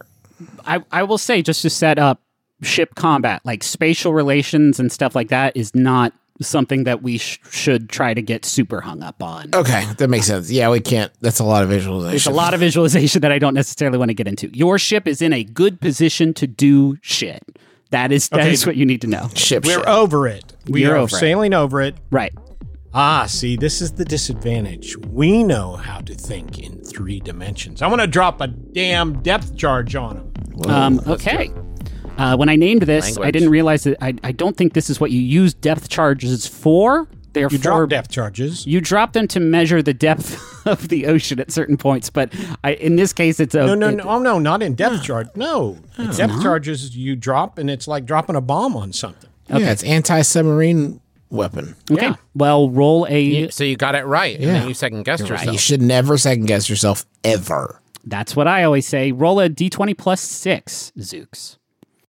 I will say, just to set up ship combat, spatial relations and stuff like that is not something that we should try to get super hung up on. Okay, that makes sense. Yeah, we can't. That's a lot of visualization. It's a lot of visualization that I don't necessarily want to get into. Your ship is in a good position to do shit. That is what you need to know. We're over it. We are sailing over it. Right. See, this is the disadvantage. We know how to think in 3 dimensions. I want to drop a damn depth charge on them. Okay. When I named this, I didn't realize that I don't think this is what you use depth charges for. Therefore, you drop depth charges. You drop them to measure the depth of the ocean at certain points, but in this case, it's no, not in depth charge. No, depth charges you drop, and it's like dropping a bomb on something. Okay. Yeah, it's anti-submarine weapon. Okay, well, roll a. So you got it right, and then you second guessed yourself. You should never second guess yourself ever. That's what I always say. Roll a d20 plus 6, Zooks.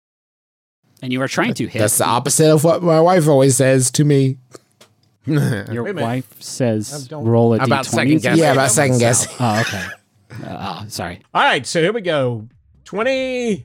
And you are trying to hit. That's the opposite of what my wife always says to me. Your wife says roll a d20. About second guessing. Yeah, about second guessing. Oh, okay. Sorry. All right, so here we go. 20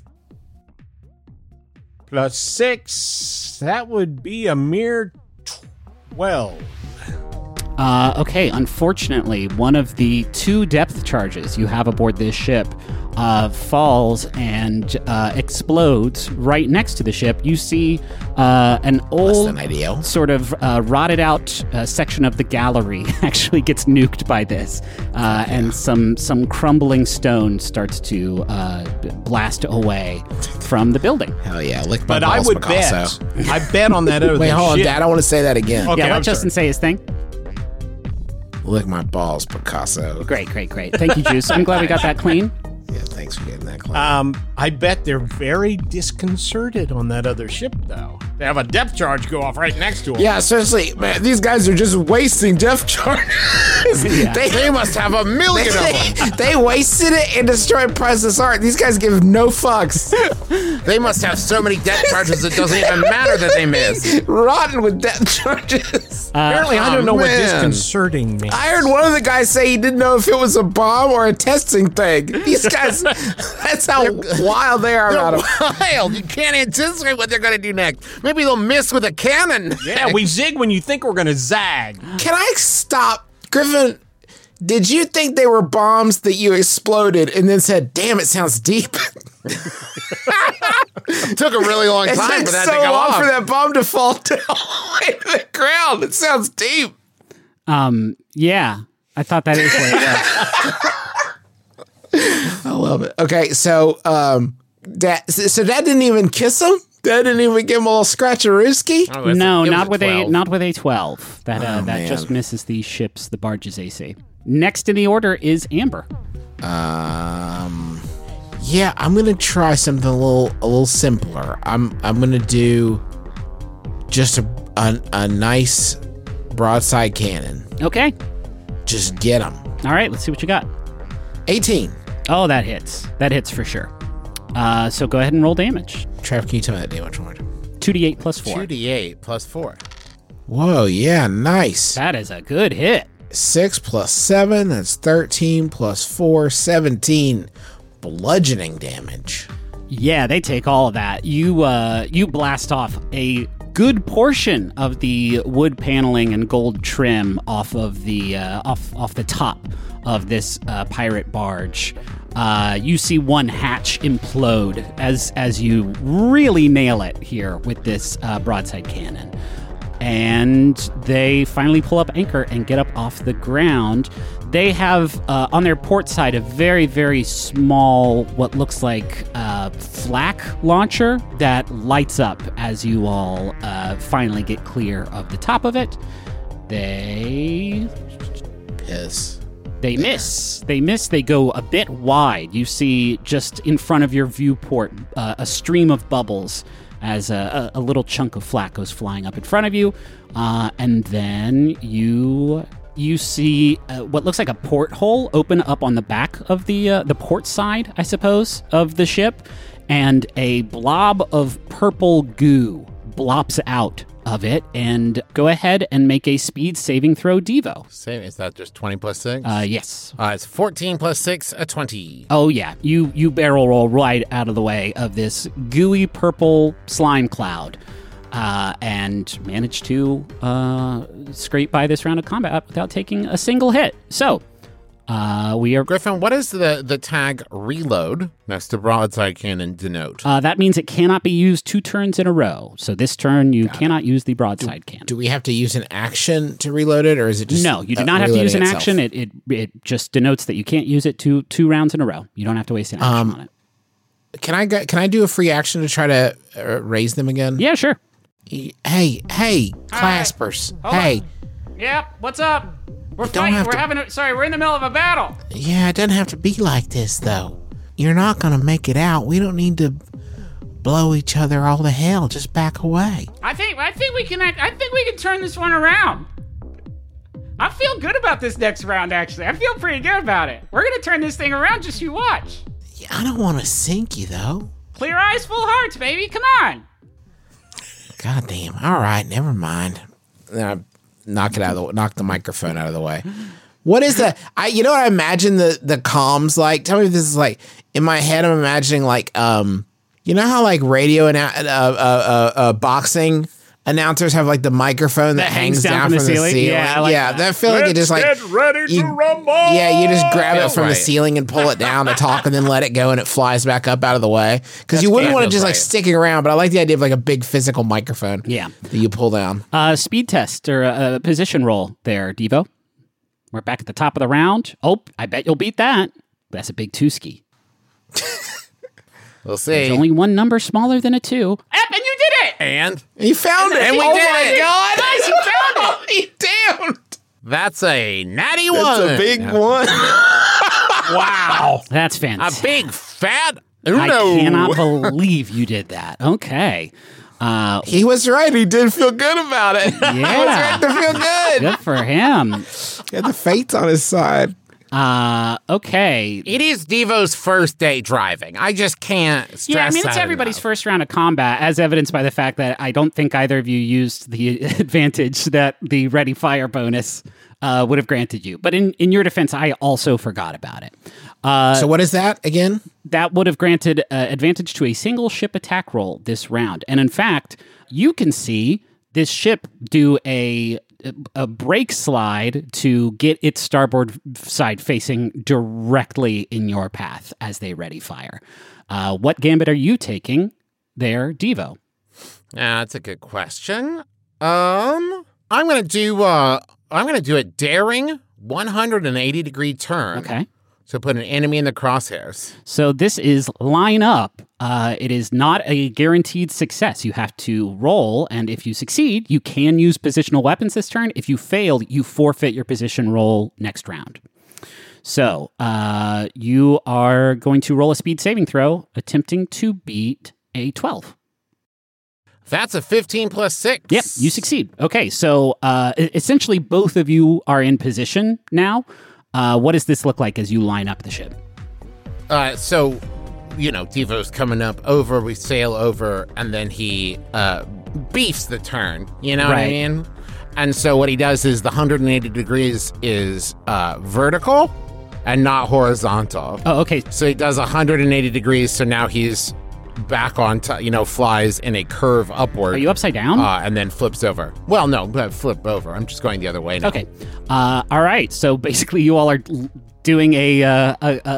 plus 6. That would be a mere 12. Okay, unfortunately, one of the 2 depth charges you have aboard this ship falls and explodes right next to the ship. You see an old, sort of rotted out section of the gallery actually gets nuked by this, and some crumbling stone starts to blast away from the building. Hell yeah, lick my but balls, I would Picasso. bet. I bet on that other Wait, hold on, Dad. I want to say that again. Okay, let Justin say his thing. Lick my balls, Picasso. Great. Thank you, Juice. I'm glad we got that clean. Yeah, thanks for getting that clean. I bet they're very disconcerted on that other ship, though. They have a depth charge go off right next to them. Yeah, seriously, man, these guys are just wasting depth charges. They must have a million of them. They wasted it and destroyed Priceless Art. These guys give no fucks. They must have so many depth charges it doesn't even matter that they miss. Rotten with depth charges. Apparently, I don't know what disconcerting means. I heard one of the guys say he didn't know if it was a bomb or a testing thing. These guys, that's how wild they are about it. Wild. You can't anticipate what they're going to do next. Maybe they'll miss with a cannon. Yeah, we zig when you think we're going to zag. Can I stop? Griffin, did you think they were bombs that you exploded and then said, damn, it sounds deep? Took a really long time for that to go off. For that bomb to fall down to the ground. It sounds deep. Yeah, I thought that is what it was. I love it. Okay, so Dad didn't even kiss him? Dad didn't even give him a little scratcherooski? Oh, no, not with a 12. That just misses the barge's AC. Next in the order is Amber. Yeah, I'm gonna try something a little simpler. I'm gonna do just a nice broadside cannon. Okay. Just get them. All right, let's see what you got. 18. Oh, that hits. That hits for sure. So go ahead and roll damage. Trav, can you tell me that damage word? 2d8 plus 4. 2d8 plus 4. Whoa, yeah, nice. That is a good hit. 6 plus 7, that's 13 plus 4, 17 bludgeoning damage. Yeah, they take all of that. You blast off a good portion of the wood paneling and gold trim off of the off the top of this pirate barge. You see one hatch implode as you really nail it here with this broadside cannon. And they finally pull up anchor and get up off the ground. They have on their port side a very, very small, what looks like flak launcher that lights up as you all finally get clear of the top of it. They Piss. They miss. They go a bit wide. You see just in front of your viewport a stream of bubbles as a little chunk of flak goes flying up in front of you. And then you see what looks like a porthole open up on the back of the port side, I suppose, of the ship. And a blob of purple goo blops out of it. And go ahead and make a speed saving throw, Devo. Same. Is that just 20 plus 6? Yes. It's 14 plus 6, a 20. Oh, yeah. You barrel roll right out of the way of this gooey purple slime cloud and manage to scrape by this round of combat without taking a single hit. So, we are... Griffin, what does the tag reload next to broadside cannon denote? That means it cannot be used 2 turns in a row. So this turn, you cannot use the broadside cannon. Do we have to use an action to reload it, or is it just... No, you do not have to use an action. It just denotes that you can't use it two rounds in a row. You don't have to waste an action on it. Can I do a free action to try to raise them again? Yeah, sure. Hey, claspers. Hey. Yep, what's up? We're fighting. We're in the middle of a battle. Yeah, it doesn't have to be like this, though. You're not going to make it out. We don't need to blow each other all to hell. Just back away. I think we can turn this one around. I feel good about this next round, actually. I feel pretty good about it. We're going to turn this thing around, just you watch. Yeah, I don't want to sink you, though. Clear eyes, full hearts, baby. Come on. Goddamn. All right, never mind. Knock the microphone out of the way. What is that? I imagine the comms like. Tell me if this is like in my head. I'm imagining like you know how like radio and boxing announcers have like the microphone that hangs down from the ceiling. Yeah, that feel like it just like get ready to rumble. Yeah, you just grab it from the ceiling and pull it down to talk, and then let it go, and it flies back up out of the way. Because you wouldn't want to just like sticking around. But I like the idea of like a big physical microphone. Yeah, that you pull down. Speed test or a position roll there, Devo. We're back at the top of the round. Oh, I bet you'll beat that. That's a big 2-ski. We'll see. There's only one number smaller than a 2. And you did it! And you found it! And we did it! God! Guys, you found it! Damn! That's a natty 1. That's a big one. Wow. That's fantastic. A big fat Uno. I cannot believe you did that. Okay. He was right. He did feel good about it. Yeah. He was right to feel good. Good for him. He had the fates on his side. Okay. It is Devo's first day driving. I just can't stress that. Yeah, I mean, it's everybody's first round of combat, as evidenced by the fact that I don't think either of you used the advantage that the ready fire bonus would have granted you. But in your defense, I also forgot about it. So what is that again? That would have granted advantage to a single ship attack roll this round. And in fact, you can see this ship do a brake slide to get its starboard side facing directly in your path as they ready fire. What gambit are you taking there, Devo? That's a good question. I'm gonna do a daring 180-degree turn. Okay. So put an enemy in the crosshairs. So this is line up. It is not a guaranteed success. You have to roll, and if you succeed, you can use positional weapons this turn. If you fail, you forfeit your position roll next round. So you are going to roll a speed saving throw, attempting to beat a 12. That's a 15 plus 6. Yep, you succeed. Okay, so essentially both of you are in position now. What does this look like as you line up the ship? So, Devo's coming up over, we sail over, and then he beefs the turn. You know what I mean? And so what he does is the 180 degrees is vertical and not horizontal. Oh, okay. So he does 180 degrees, so now he's back on top, flies in a curve upward. Are you upside down? And then flips over. Well, no, but flip over. I'm just going the other way now. Okay. All right. So basically, you all are doing a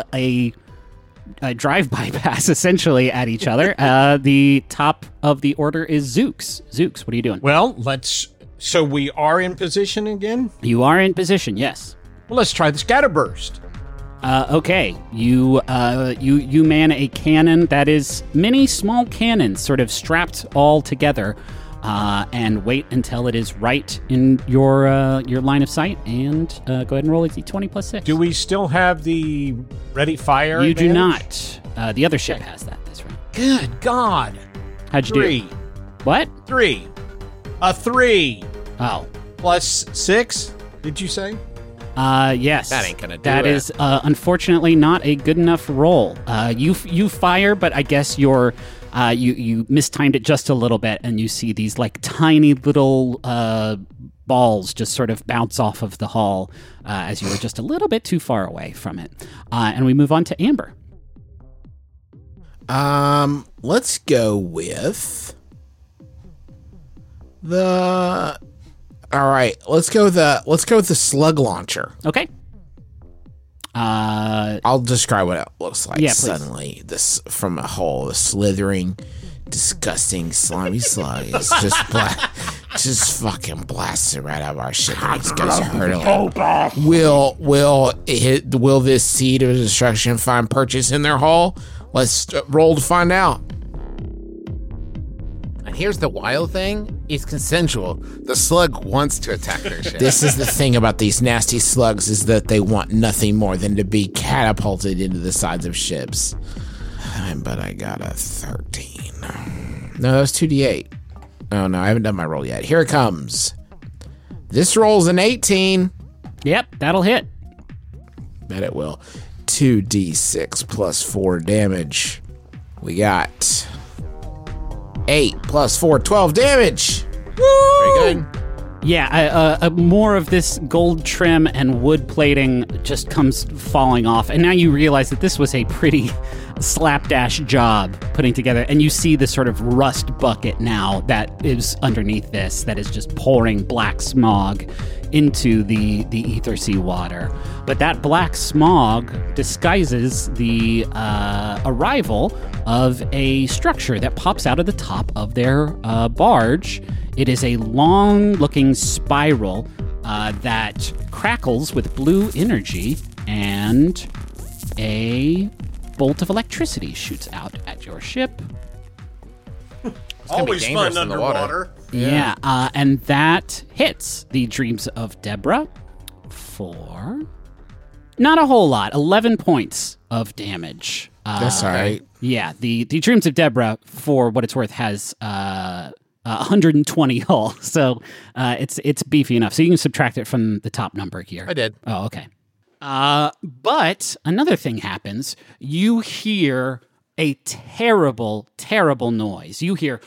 drive-by pass essentially at each other. The top of the order is Zooks. Zooks, what are you doing? Well, so we are in position again? You are in position, yes. Well, let's try the scatterburst. Okay. You man a cannon that is many small cannons sort of strapped all together, and wait until it is right in your line of sight, and go ahead and roll a d20 plus 6. Do we still have the ready fire? You advantage? do not. The other ship has that. That's right. Good God. How'd you 3. do? What? 3. A 3. Oh. Plus 6, did you say? Yes. That ain't gonna do That it. is unfortunately not a good enough roll. You fire, but I guess you mistimed it just a little bit, and you see these like tiny little balls just sort of bounce off of the hull as you were just a little bit too far away from it. And we move on to Amber. Let's go with the. All right, let's go with the slug launcher. Okay. I'll describe what it looks like. Yeah, please. Suddenly, this from a hole, the slithering, disgusting, slimy slug is just fucking blasted right out of our ship. And these guys are hurtling. Will this seed of destruction find purchase in their hull? Let's roll to find out. And here's the wild thing. It's consensual. The slug wants to attack their ship. This is the thing about these nasty slugs, is that they want nothing more than to be catapulted into the sides of ships. But I got a 13. No, that was 2d8. Oh, no, I haven't done my roll yet. Here it comes. This roll's an 18. Yep, that'll hit. Bet it will. 2d6 plus 4 damage. We got 8 plus 4, 12 damage. Woo! Very good. Yeah, more of this gold trim and wood plating just comes falling off. And now you realize that this was a pretty slapdash job putting together. And you see the sort of rust bucket now that is underneath this that is just pouring black smog into the ether sea water. But that black smog disguises the arrival of a structure that pops out of the top of their barge. It is a long-looking spiral that crackles with blue energy, and a bolt of electricity shoots out at your ship. Always fun underwater. Yeah, and that hits the Dreams of Deborah for not a whole lot, 11 points of damage. That's all right. Yeah, the Dreams of Deborah, for what it's worth, has 120 hull, so it's beefy enough. So you can subtract it from the top number here. I did. Oh, okay. But another thing happens. You hear a terrible, terrible noise. You hear,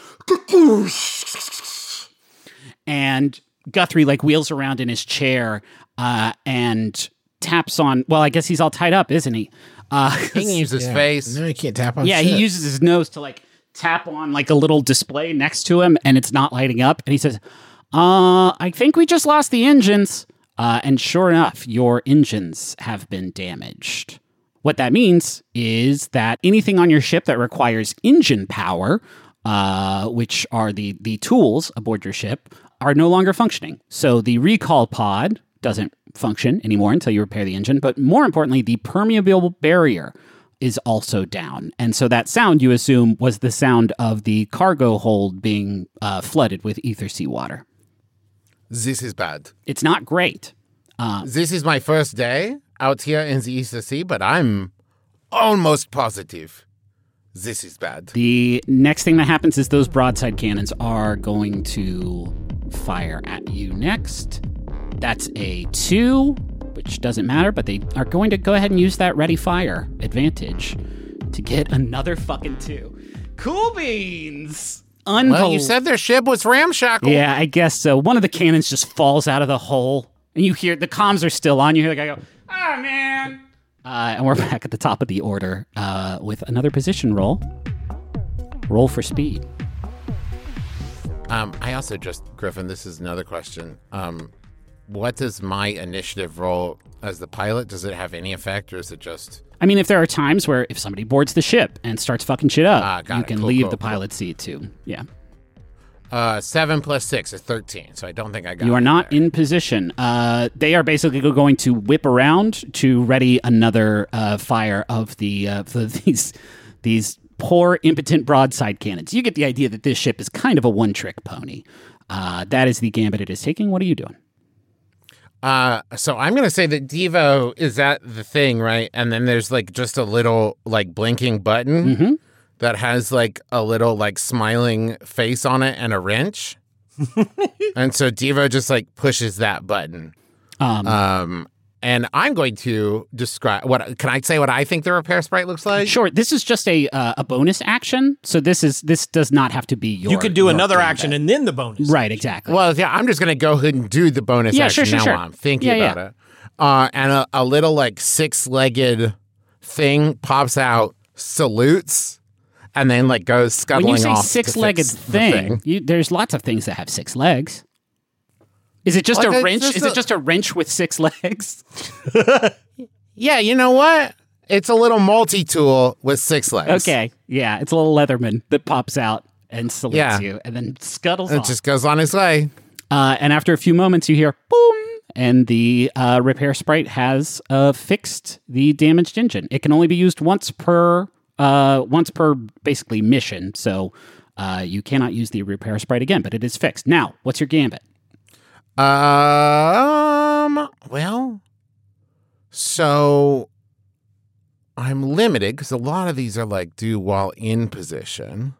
and Guthrie wheels around in his chair and taps on. Well, I guess he's all tied up, isn't he? He can use his face. No, he can't tap on. Yeah, shit. he uses his nose to tap on a little display next to him, and it's not lighting up. And he says, I think we just lost the engines. And sure enough, your engines have been damaged. What that means is that anything on your ship that requires engine power, which are the tools aboard your ship, are no longer functioning. So the recall pod doesn't function anymore until you repair the engine. But more importantly, the permeable barrier is also down. And so that sound, you assume, was the sound of the cargo hold being flooded with ether sea water. This is bad. It's not great. This is my first day out here in the Ether Sea, but I'm almost positive this is bad. The next thing that happens is those broadside cannons are going to fire at you next. That's a 2, which doesn't matter, but they are going to go ahead and use that ready fire advantage to get another fucking 2. Cool beans! Well, you said their ship was ramshackle. Yeah, I guess so. One of the cannons just falls out of the hole, and you hear the comms are still on. You hear the guy go, "Ah, man!" And we're back at the top of the order with another position roll. roll for speed. I also just, Griffin, this is another question. What does my initiative roll as the pilot? Does it have any effect, or is it just... I mean, if there are times where if somebody boards the ship and starts fucking shit up, you can leave the pilot seat too. Yeah. 7 plus 6 is 13, so I don't think I got it. You are not in position. They are basically going to whip around to ready another fire of these poor, impotent broadside cannons. You get the idea that this ship is kind of a one-trick pony. That is the gambit it is taking. What are you doing? So I'm going to say that Devo is at the thing, right? And then there's like just a little like blinking button that has like a little like smiling face on it and a wrench. And so Devo just like pushes that button. And I'm going to describe can I say what I think the repair sprite looks like? Sure. This is just a bonus action. So this does not have to be your... You could do another action and then the bonus. Right, exactly. Well, yeah, I'm just going to go ahead and do the bonus action sure. while I'm thinking about it. And a little like six-legged thing pops out, salutes, and then like goes scuttling off. When you say six-legged thing, there's lots of things that have 6 legs. Is it just a wrench? Is it just a wrench with 6 legs? Yeah, you know what? It's a little multi-tool with 6 legs. Okay, yeah, it's a little Leatherman that pops out and salutes you, and then scuttles off. It just goes on its way. And after a few moments, you hear boom, and the repair sprite has fixed the damaged engine. It can only be used once per basically mission, so you cannot use the repair sprite again. But it is fixed. Now, what's your gambit? Well, so I'm limited because a lot of these are like do while in position.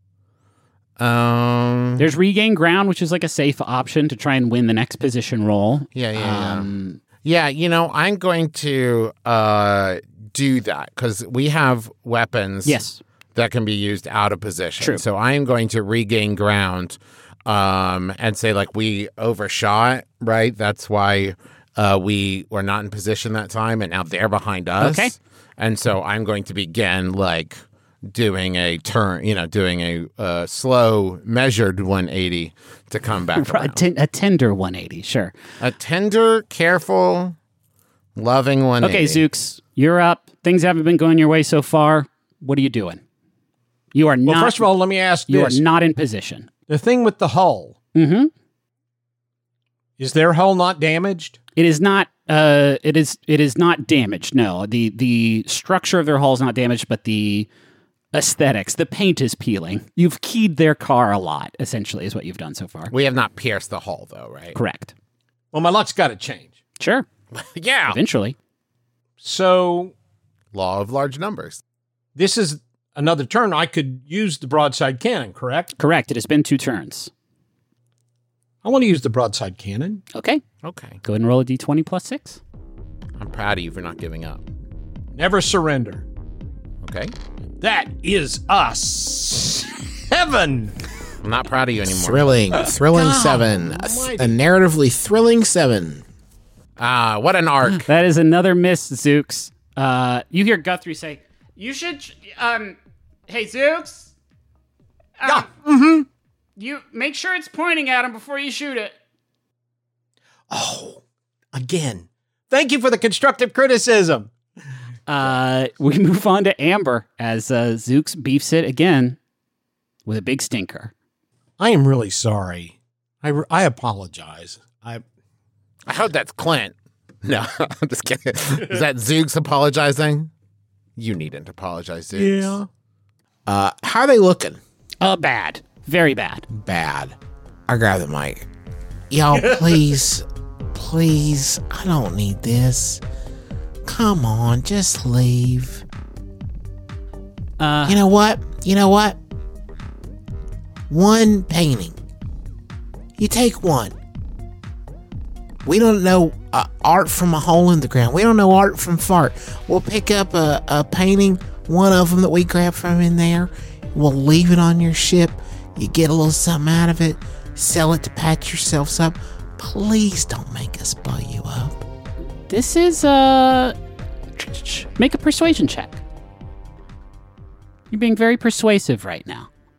There's regain ground, which is like a safe option to try and win the next position roll. Yeah, you know, I'm going to do that because we have weapons that can be used out of position. True. So I am going to regain ground and say like we overshot, right? That's why we were not in position that time, and now they're behind us. Okay. And so I'm going to begin like doing a turn, doing a slow, measured 180 to come back around. A tender 180, sure. A tender, careful, loving 180. Okay, Zooks, you're up. Things haven't been going your way so far. What are you doing? You are not... Well, first of all, let me ask you this. You are not in position. The thing with the hull. Mm-hmm. Is their hull not damaged? It is not. It is not damaged. No, the structure of their hull is not damaged, but the aesthetics, the paint is peeling. You've keyed their car a lot. Essentially, is what you've done so far. We have not pierced the hull, though, right? Correct. Well, my luck's got to change. Sure. Yeah. Eventually. So, law of large numbers. This is another turn. I could use the broadside cannon, correct? Correct. It has been 2 turns. I want to use the broadside cannon. Okay. Go ahead and roll a d20 plus 6. I'm proud of you for not giving up. Never surrender. Okay. That is us. Heaven. I'm not proud of you anymore. Thrilling 7. A narratively thrilling 7. What an arc. That is another miss, Zooks. You hear Guthrie say, "You should, hey, Zooks. You make sure it's pointing at him before you shoot it." Oh, again. Thank you for the constructive criticism. We move on to Amber as Zooks beefs it again with a big stinker. I am really sorry. I apologize. I hope that's Clint. No, I'm just kidding. Is that Zooks apologizing? You needn't apologize, Zooks. Yeah. How are they looking? Bad. Very bad. Bad. I grab the mic. Y'all, please, I don't need this. Come on, just leave. You know what? One painting. You take one. We don't know art from a hole in the ground. We don't know art from fart. We'll pick up a painting, one of them that we grabbed from in there. We'll leave it on your ship. You get a little something out of it. Sell it to patch yourselves up. Please don't make us blow you up. This is make a persuasion check. You're being very persuasive right now.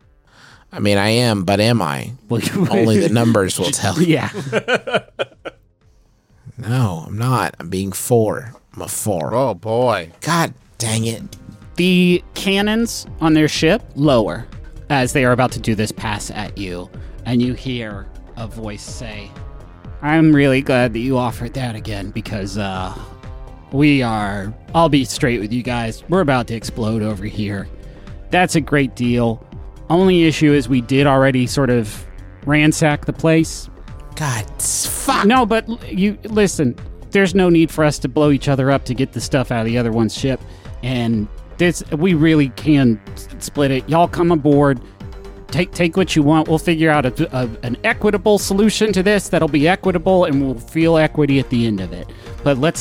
I mean, I am, but am I? Only the numbers will tell you. Yeah. No, I'm not. I'm being 4. I'm a 4. Oh, boy. God dang it. The cannons on their ship lower as they are about to do this pass at you, and you hear a voice say, I'm really glad that you offered that again, because I'll be straight with you guys, we're about to explode over here. That's a great deal. Only issue is we did already sort of ransack the place. God, fuck. No, but you listen, there's no need for us to blow each other up to get the stuff out of the other one's ship, and we really can split it. Y'all come aboard, take what you want. We'll figure out an equitable solution to this that'll be equitable, and we'll feel equity at the end of it. But we'll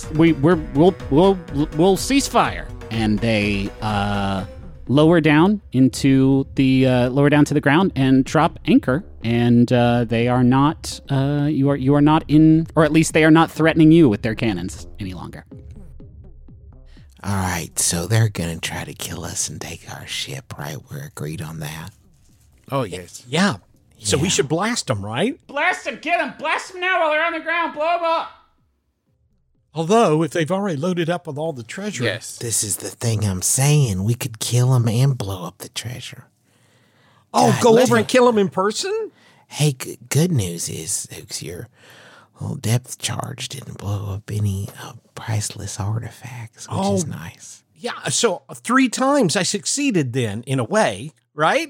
cease fire. And they lower down to the ground and drop anchor, and they are not you are not in, or at least they are not threatening you with their cannons any longer. All right, so they're going to try to kill us and take our ship, right? We're agreed on that. Oh, yes. Yeah. So we should blast them, right? Blast them, get them, blast them now while they're on the ground, blow them up. Although, if they've already loaded up with all the treasure. Yes. This is the thing I'm saying. We could kill them and blow up the treasure. Oh, God, go over and kill them in person? Hey, good news is, your little depth charge didn't blow up any priceless artifacts, which is nice. Yeah, so 3 times I succeeded then, in a way, right?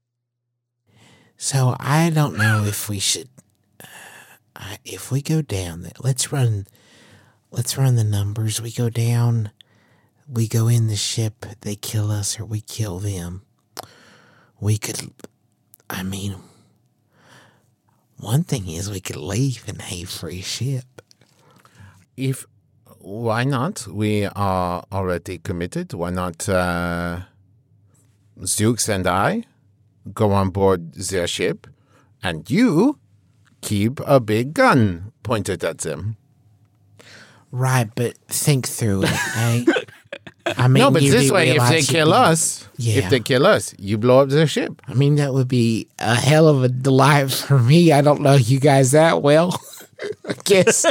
So I don't know if we should, if we go down there, let's run the numbers. We go down, we go in the ship, they kill us or we kill them. We could, one thing is we could leave and have free ship. Why not? We are already committed. Why not Zooks and I go on board their ship, and you keep a big gun pointed at them. Right, but think through it, eh? I mean, no, but this way, if they kill us, you blow up their ship. I mean, that would be a hell of a delight for me. I don't know you guys that well. I guess.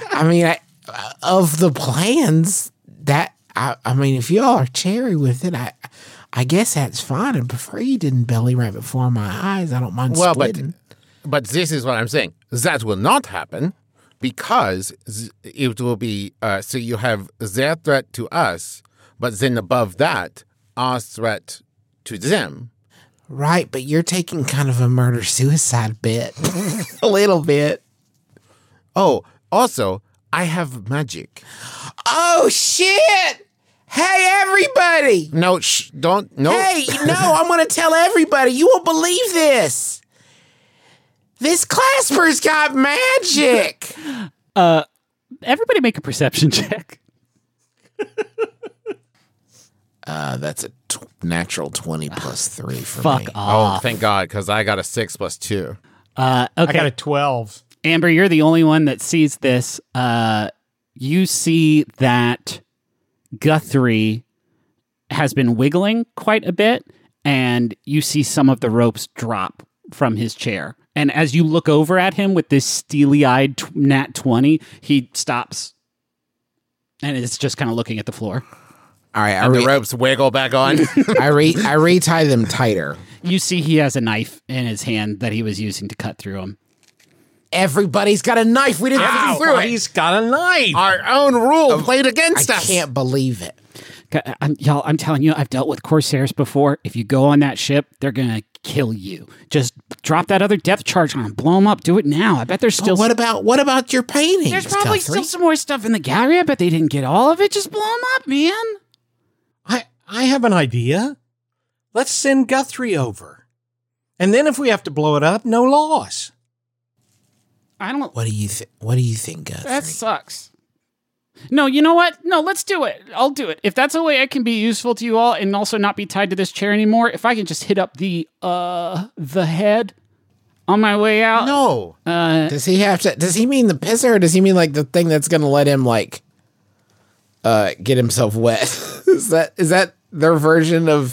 Of the plans, if y'all are cherry with it, I guess that's fine. I prefer you didn't belly right before my eyes. I don't mind splitting. But this is what I'm saying. That will not happen because it will be, so you have their threat to us, but then above that, our threat to them. Right, but you're taking kind of a murder-suicide bit. A little bit. Oh, also, I have magic. Oh, shit! Hey, everybody! No, don't. No. Hey, no, I'm going to tell everybody. You won't believe this. This Clasper's got magic. Everybody make a perception check. That's a natural 20 plus 3 for Fuck me. off. Oh, thank God, because I got a 6 plus 2. Okay. I got a 12. Amber, you're the only one that sees this. You see that Guthrie has been wiggling quite a bit, and you see some of the ropes drop from his chair. And as you look over at him with this steely-eyed nat 20, he stops and is just kind of looking at the floor. All right, and the ropes wiggle back on. I retie them tighter. You see he has a knife in his hand that he was using to cut through them. Everybody's got a knife. We didn't think through it. He's got a knife. Our own rule played against us. I can't believe it. I'm telling you, I've dealt with Corsairs before. If you go on that ship, they're going to kill you. Just drop that other depth charge on them. Blow them up. Do it now. I bet there's still... What about your paintings, There's probably Guthrie? still some more stuff in the gallery. I bet they didn't get all of it. Just blow them up, man. I have an idea. Let's send Guthrie over. And then if we have to blow it up, no loss. I don't... What do you think, Guthrie? That sucks. No, you know what? No, let's do it. I'll do it. If that's a way I can be useful to you all and also not be tied to this chair anymore, if I can just hit up the head on my way out. No. Does he have to? Does he mean the pisser, or does he mean like the thing that's going to let him get himself wet? Is that their version of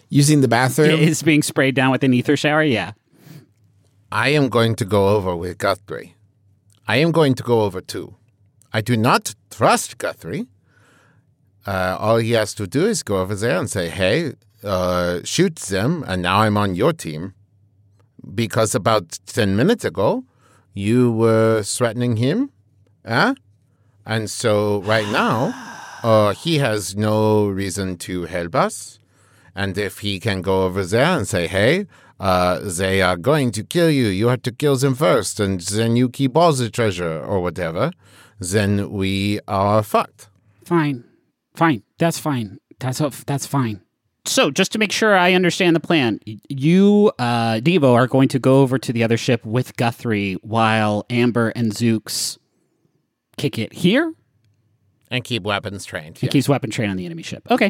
using the bathroom? Is being sprayed down with an ether shower, yeah. I am going to go over with Guthrie. I am going to go over too. I do not trust Guthrie. All he has to do is go over there and say, hey, shoot them, and now I'm on your team. Because about 10 minutes ago, you were threatening him, and so right now, he has no reason to help us. And if he can go over there and say, hey, they are going to kill you, you have to kill them first, and then you keep all the treasure or whatever, then we are fucked. Fine. That's fine. That's fine. So, just to make sure I understand the plan, you, Devo, are going to go over to the other ship with Guthrie while Amber and Zooks kick it here? And keep weapons trained. And keeps weapon trained on the enemy ship. Okay.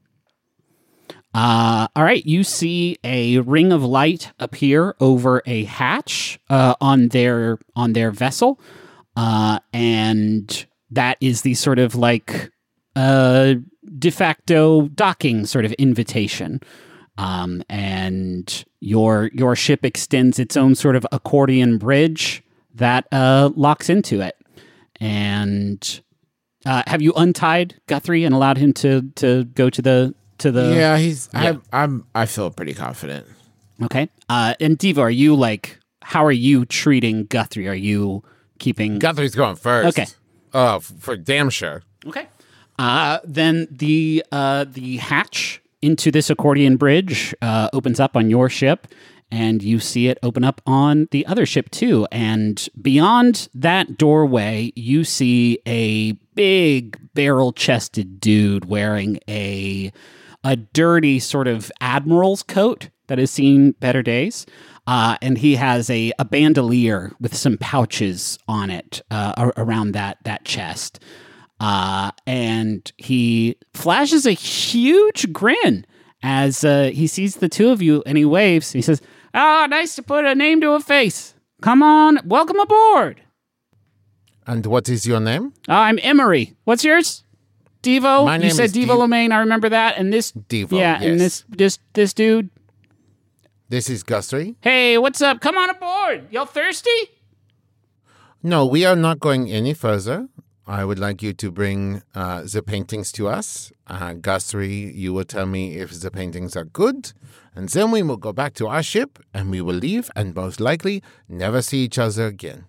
All right, you see a ring of light appear over a hatch on their vessel, and that is the sort of like de facto docking sort of invitation. And your ship extends its own sort of accordion bridge that locks into it. And have you untied Guthrie and allowed him to go to the? Yeah, I feel pretty confident. Okay. And Devo, are you like? How are you treating Guthrie? Are you keeping Guthrie's going first? Okay. For damn sure. Okay. Then the hatch into this accordion bridge opens up on your ship, and you see it open up on the other ship too. And beyond that doorway, you see a big barrel-chested dude wearing a dirty sort of admiral's coat that has seen better days. And he has a bandolier with some pouches on it around that chest. And he flashes a huge grin as he sees the two of you, and he waves. He says, nice to put a name to a face. Come on, welcome aboard. And what is your name? I'm Emery. What's yours? Devo? My name you said is Devo Lomain, I remember that. And this... Devo, yeah, yes. And this dude... This is Guthrie. Hey, what's up? Come on aboard. Y'all thirsty? No, we are not going any further. I would like you to bring the paintings to us. Guthrie, you will tell me if the paintings are good, and then we will go back to our ship, and we will leave, and most likely never see each other again.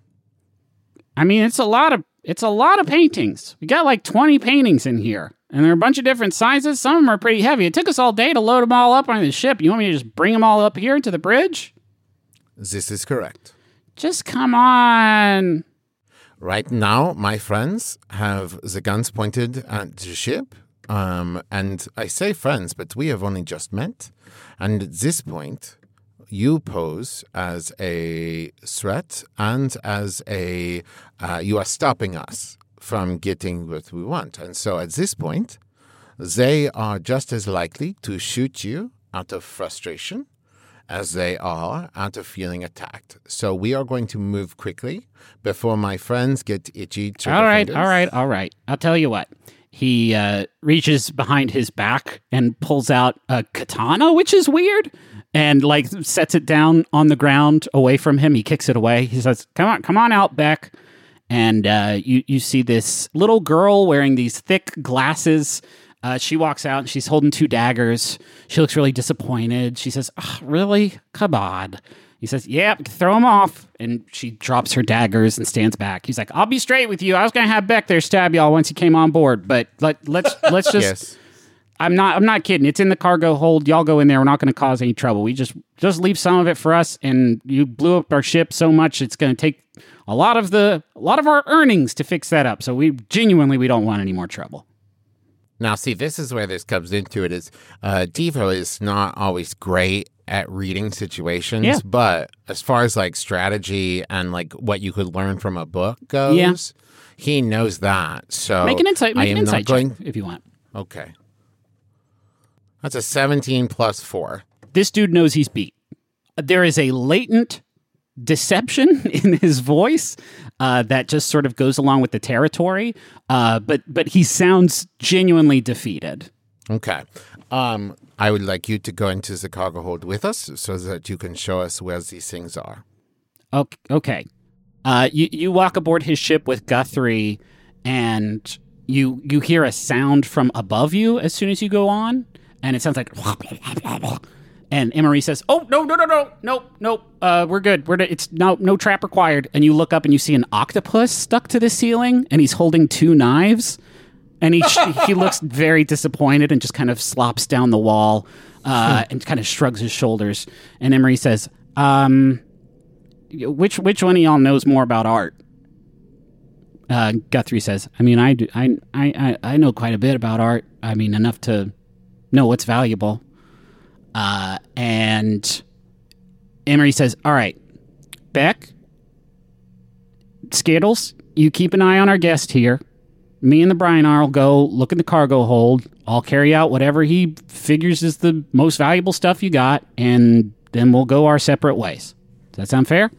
I mean, it's a lot of paintings. We got like 20 paintings in here, and they're a bunch of different sizes. Some of them are pretty heavy. It took us all day to load them all up on the ship. You want me to just bring them all up here to the bridge? This is correct. Just come on. Right now, my friends have the guns pointed at the ship. And I say friends, but we have only just met. And at this point, you pose as a threat and as you are stopping us from getting what we want. And so at this point, they are just as likely to shoot you out of frustration as they are out of feeling attacked. So we are going to move quickly before my friends get itchy to All right. I'll tell you what. He reaches behind his back and pulls out a katana, which is weird, and like sets it down on the ground away from him. He kicks it away. He says, come on out, Beck. And you see this little girl wearing these thick glasses. She walks out and she's holding two daggers. She looks really disappointed. She says, really? Come on. He says, yeah, throw them off. And she drops her daggers and stands back. He's like, I'll be straight with you. I was going to have Beck there stab y'all once he came on board. But let's just... Yes. I'm not kidding. It's in the cargo hold. Y'all go in there. We're not going to cause any trouble. We just leave some of it for us. And you blew up our ship so much, it's going to take a lot of our earnings to fix that up. So we don't want any more trouble. Now, see, this is where this comes into it. Is Devo is not always great at reading situations, but as far as like strategy and like what you could learn from a book goes, he knows that. So make an insight check if you want. Okay. That's a 17 plus 4. This dude knows he's beat. There is a latent deception in his voice that just sort of goes along with the territory, but he sounds genuinely defeated. Okay. I would like you to go into the cargo hold with us so that you can show us where these things are. Okay. You walk aboard his ship with Guthrie, and you hear a sound from above you as soon as you go on, and it sounds like... And Emery says, "Oh, no, we're good. It's no trap required." And you look up and you see an octopus stuck to the ceiling, and he's holding 2 knives. And he looks very disappointed and just kind of slops down the wall and kind of shrugs his shoulders. And Emery says, which one of y'all knows more about art? Guthrie says, I mean, I know quite a bit about art. I mean, enough to know what's valuable. And Emery says, all right, Beck, Skittles, you keep an eye on our guest here. Me and the Brianar will go look at the cargo hold. I'll carry out whatever he figures is the most valuable stuff you got, and then we'll go our separate ways. Does that sound fair?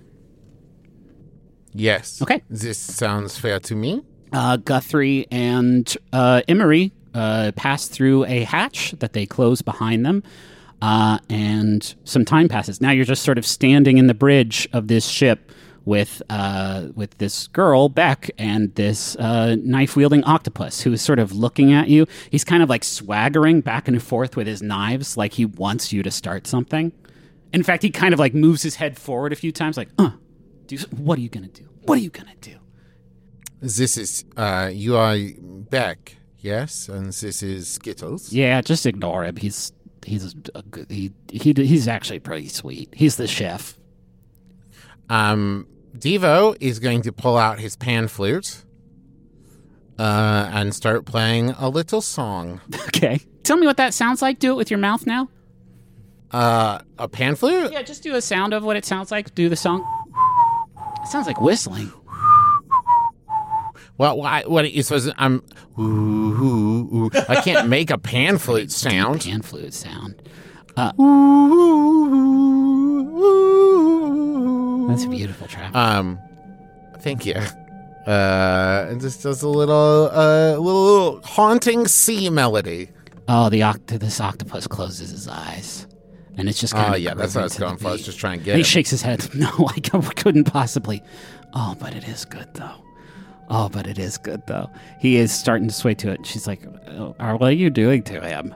Yes. Okay. This sounds fair to me. Guthrie and Emery pass through a hatch that they close behind them. And some time passes. Now you're just sort of standing in the bridge of this ship with this girl, Beck, and this knife-wielding octopus who is sort of looking at you. He's kind of like swaggering back and forth with his knives like he wants you to start something. In fact, he kind of like moves his head forward a few times like, what are you going to do? What are you going to do? This is, you are Beck, yes? And this is Skittles? Yeah, just ignore him. He's actually pretty sweet. He's the chef. Devo is going to pull out his pan flute and start playing a little song. Okay. Tell me what that sounds like. Do it with your mouth now. A pan flute? Yeah, just do a sound of what it sounds like. Do the song. It sounds like whistling. Well, what you supposed to, I can't make a pan flute sound. Pan flute sound. That's a beautiful track. Thank you. It just does a little haunting sea melody. Oh, this octopus closes his eyes, and it's just kind of. Yeah, that's what I was going for. I was just trying to get. And he shakes his head. No, I couldn't possibly. Oh, but it is good though. He is starting to sway to it. She's like, what are you doing to him?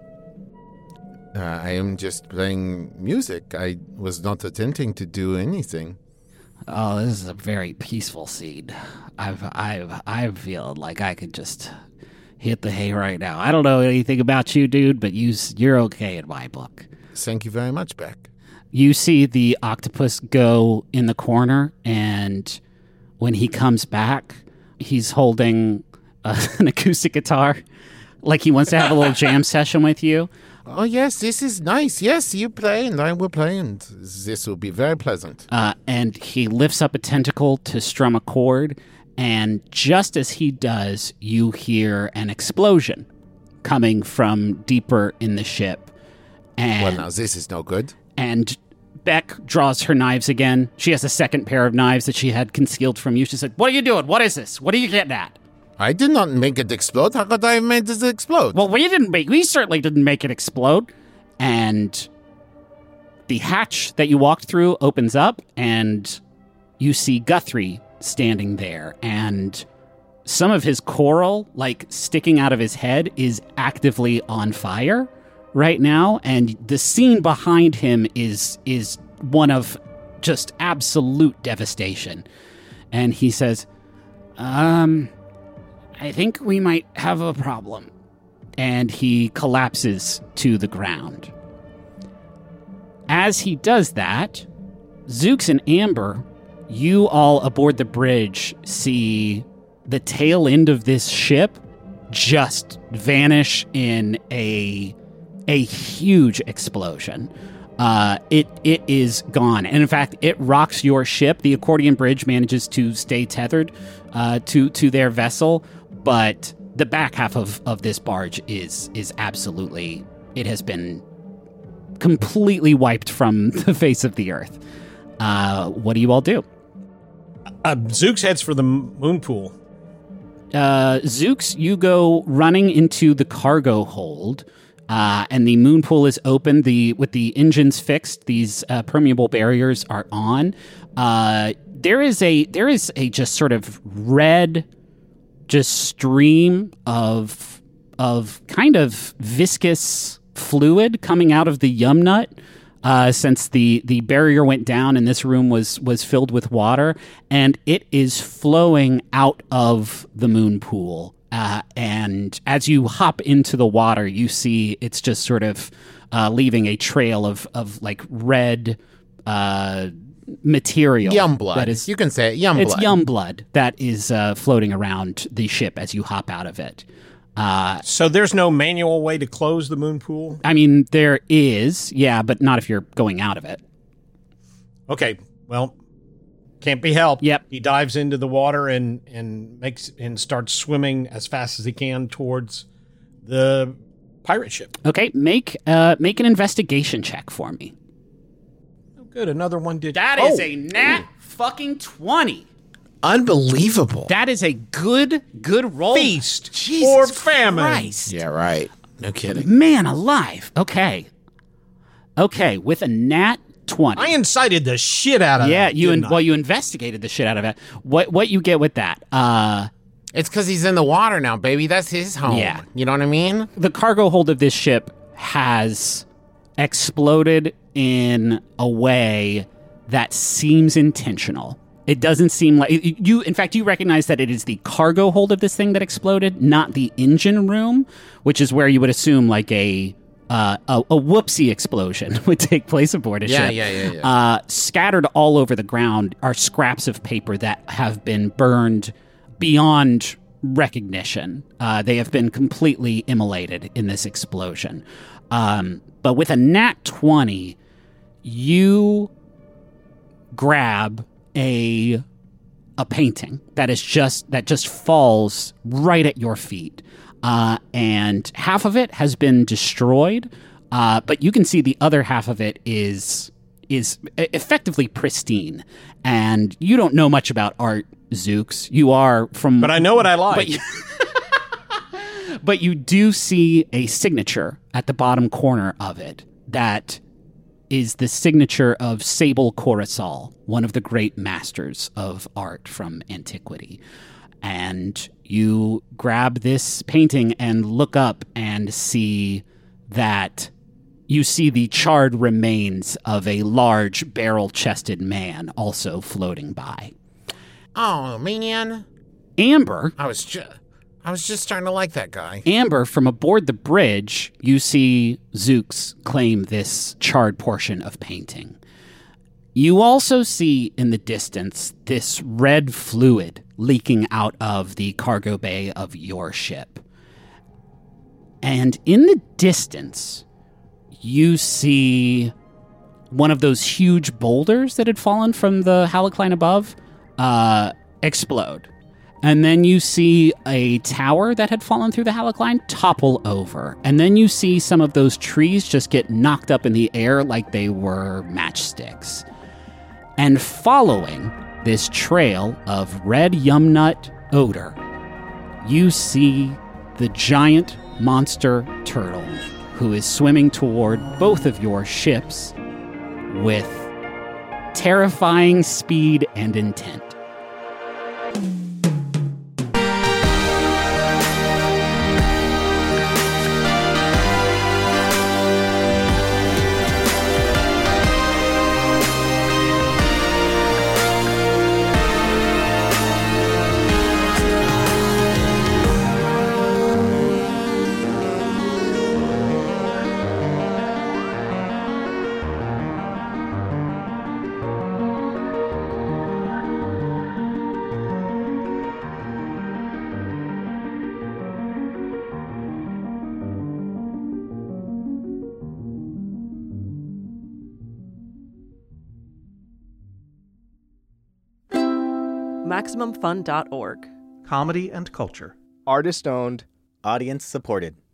I am just playing music. I was not attempting to do anything. Oh, this is a very peaceful scene. I feel like I could just hit the hay right now. I don't know anything about you, dude, but you're okay in my book. Thank you very much, Beck. You see the octopus go in the corner, and when he comes back, he's holding an acoustic guitar, like he wants to have a little jam session with you. Oh, yes, this is nice. Yes, you play and I will play, and this will be very pleasant. And he lifts up a tentacle to strum a chord, and just as he does, you hear an explosion coming from deeper in the ship. And, well, now, this is no good. And Beck draws her knives again. She has a second pair of knives that she had concealed from you. She said, "What are you doing? What is this? What are you getting at?" I did not make it explode. How could I have made it explode? Well, we certainly didn't make it explode. And the hatch that you walked through opens up, and you see Guthrie standing there. And some of his coral, like sticking out of his head, is actively on fire right now. And the scene behind him is one of just absolute devastation. And he says, I think we might have a problem. And he collapses to the ground. As he does that, Zooks and Amber, you all aboard the bridge see the tail end of this ship just vanish in a huge explosion. It is gone. And in fact, it rocks your ship. The accordion bridge manages to stay tethered to their vessel, but the back half of this barge is absolutely, it has been completely wiped from the face of the earth. What do you all do? Zooks heads for the moon pool. Zooks, you go running into the cargo hold, and the moon pool is open. With the engines fixed, these permeable barriers are on. There is a just sort of red, just stream of kind of viscous fluid coming out of the yum nut. Since the barrier went down and this room was filled with water, and it is flowing out of the moon pool. And as you hop into the water, you see it's just sort of leaving a trail of like red material. Yum blood. That is, you can say it, yum blood. It's yum blood that is floating around the ship as you hop out of it. So there's no manual way to close the moon pool? I mean, there is, yeah, but not if you're going out of it. Okay, well, can't be helped. Yep. He dives into the water and starts swimming as fast as he can towards the pirate ship. Okay, make an investigation check for me. Oh, good, another one did. That is a nat fucking 20. Unbelievable. That is a good roll. Feast Jesus or famine. Christ. Yeah, right. No kidding. Man alive. Okay, with a nat 20. I incited the shit out of yeah, that. You investigated the shit out of it. What you get with that? It's because he's in the water now, baby. That's his home. Yeah. You know what I mean? The cargo hold of this ship has exploded in a way that seems intentional. It doesn't seem like you. In fact, you recognize that it is the cargo hold of this thing that exploded, not the engine room, which is where you would assume like a whoopsie explosion would take place aboard a ship. Yeah. Scattered all over the ground are scraps of paper that have been burned beyond recognition. They have been completely immolated in this explosion. But with a nat 20, you grab a painting that just falls right at your feet, and half of it has been destroyed, but you can see the other half of it is effectively pristine. And you don't know much about art, Zooks. You are from, but I know what I like. But you do see a signature at the bottom corner of it that is the signature of Sable Coruscant, one of the great masters of art from antiquity. And you grab this painting and look up and see that you see the charred remains of a large barrel-chested man also floating by. Oh, man. Amber. I was just starting to like that guy. Amber, from aboard the bridge, you see Zooks claim this charred portion of painting. You also see in the distance this red fluid leaking out of the cargo bay of your ship. And in the distance, you see one of those huge boulders that had fallen from the halocline above explode. And then you see a tower that had fallen through the halocline topple over. And then you see some of those trees just get knocked up in the air like they were matchsticks. And following this trail of red yum nut odor, you see the giant monster turtle who is swimming toward both of your ships with terrifying speed and intent. MaximumFun.org. Comedy and culture. Artist owned. Audience supported.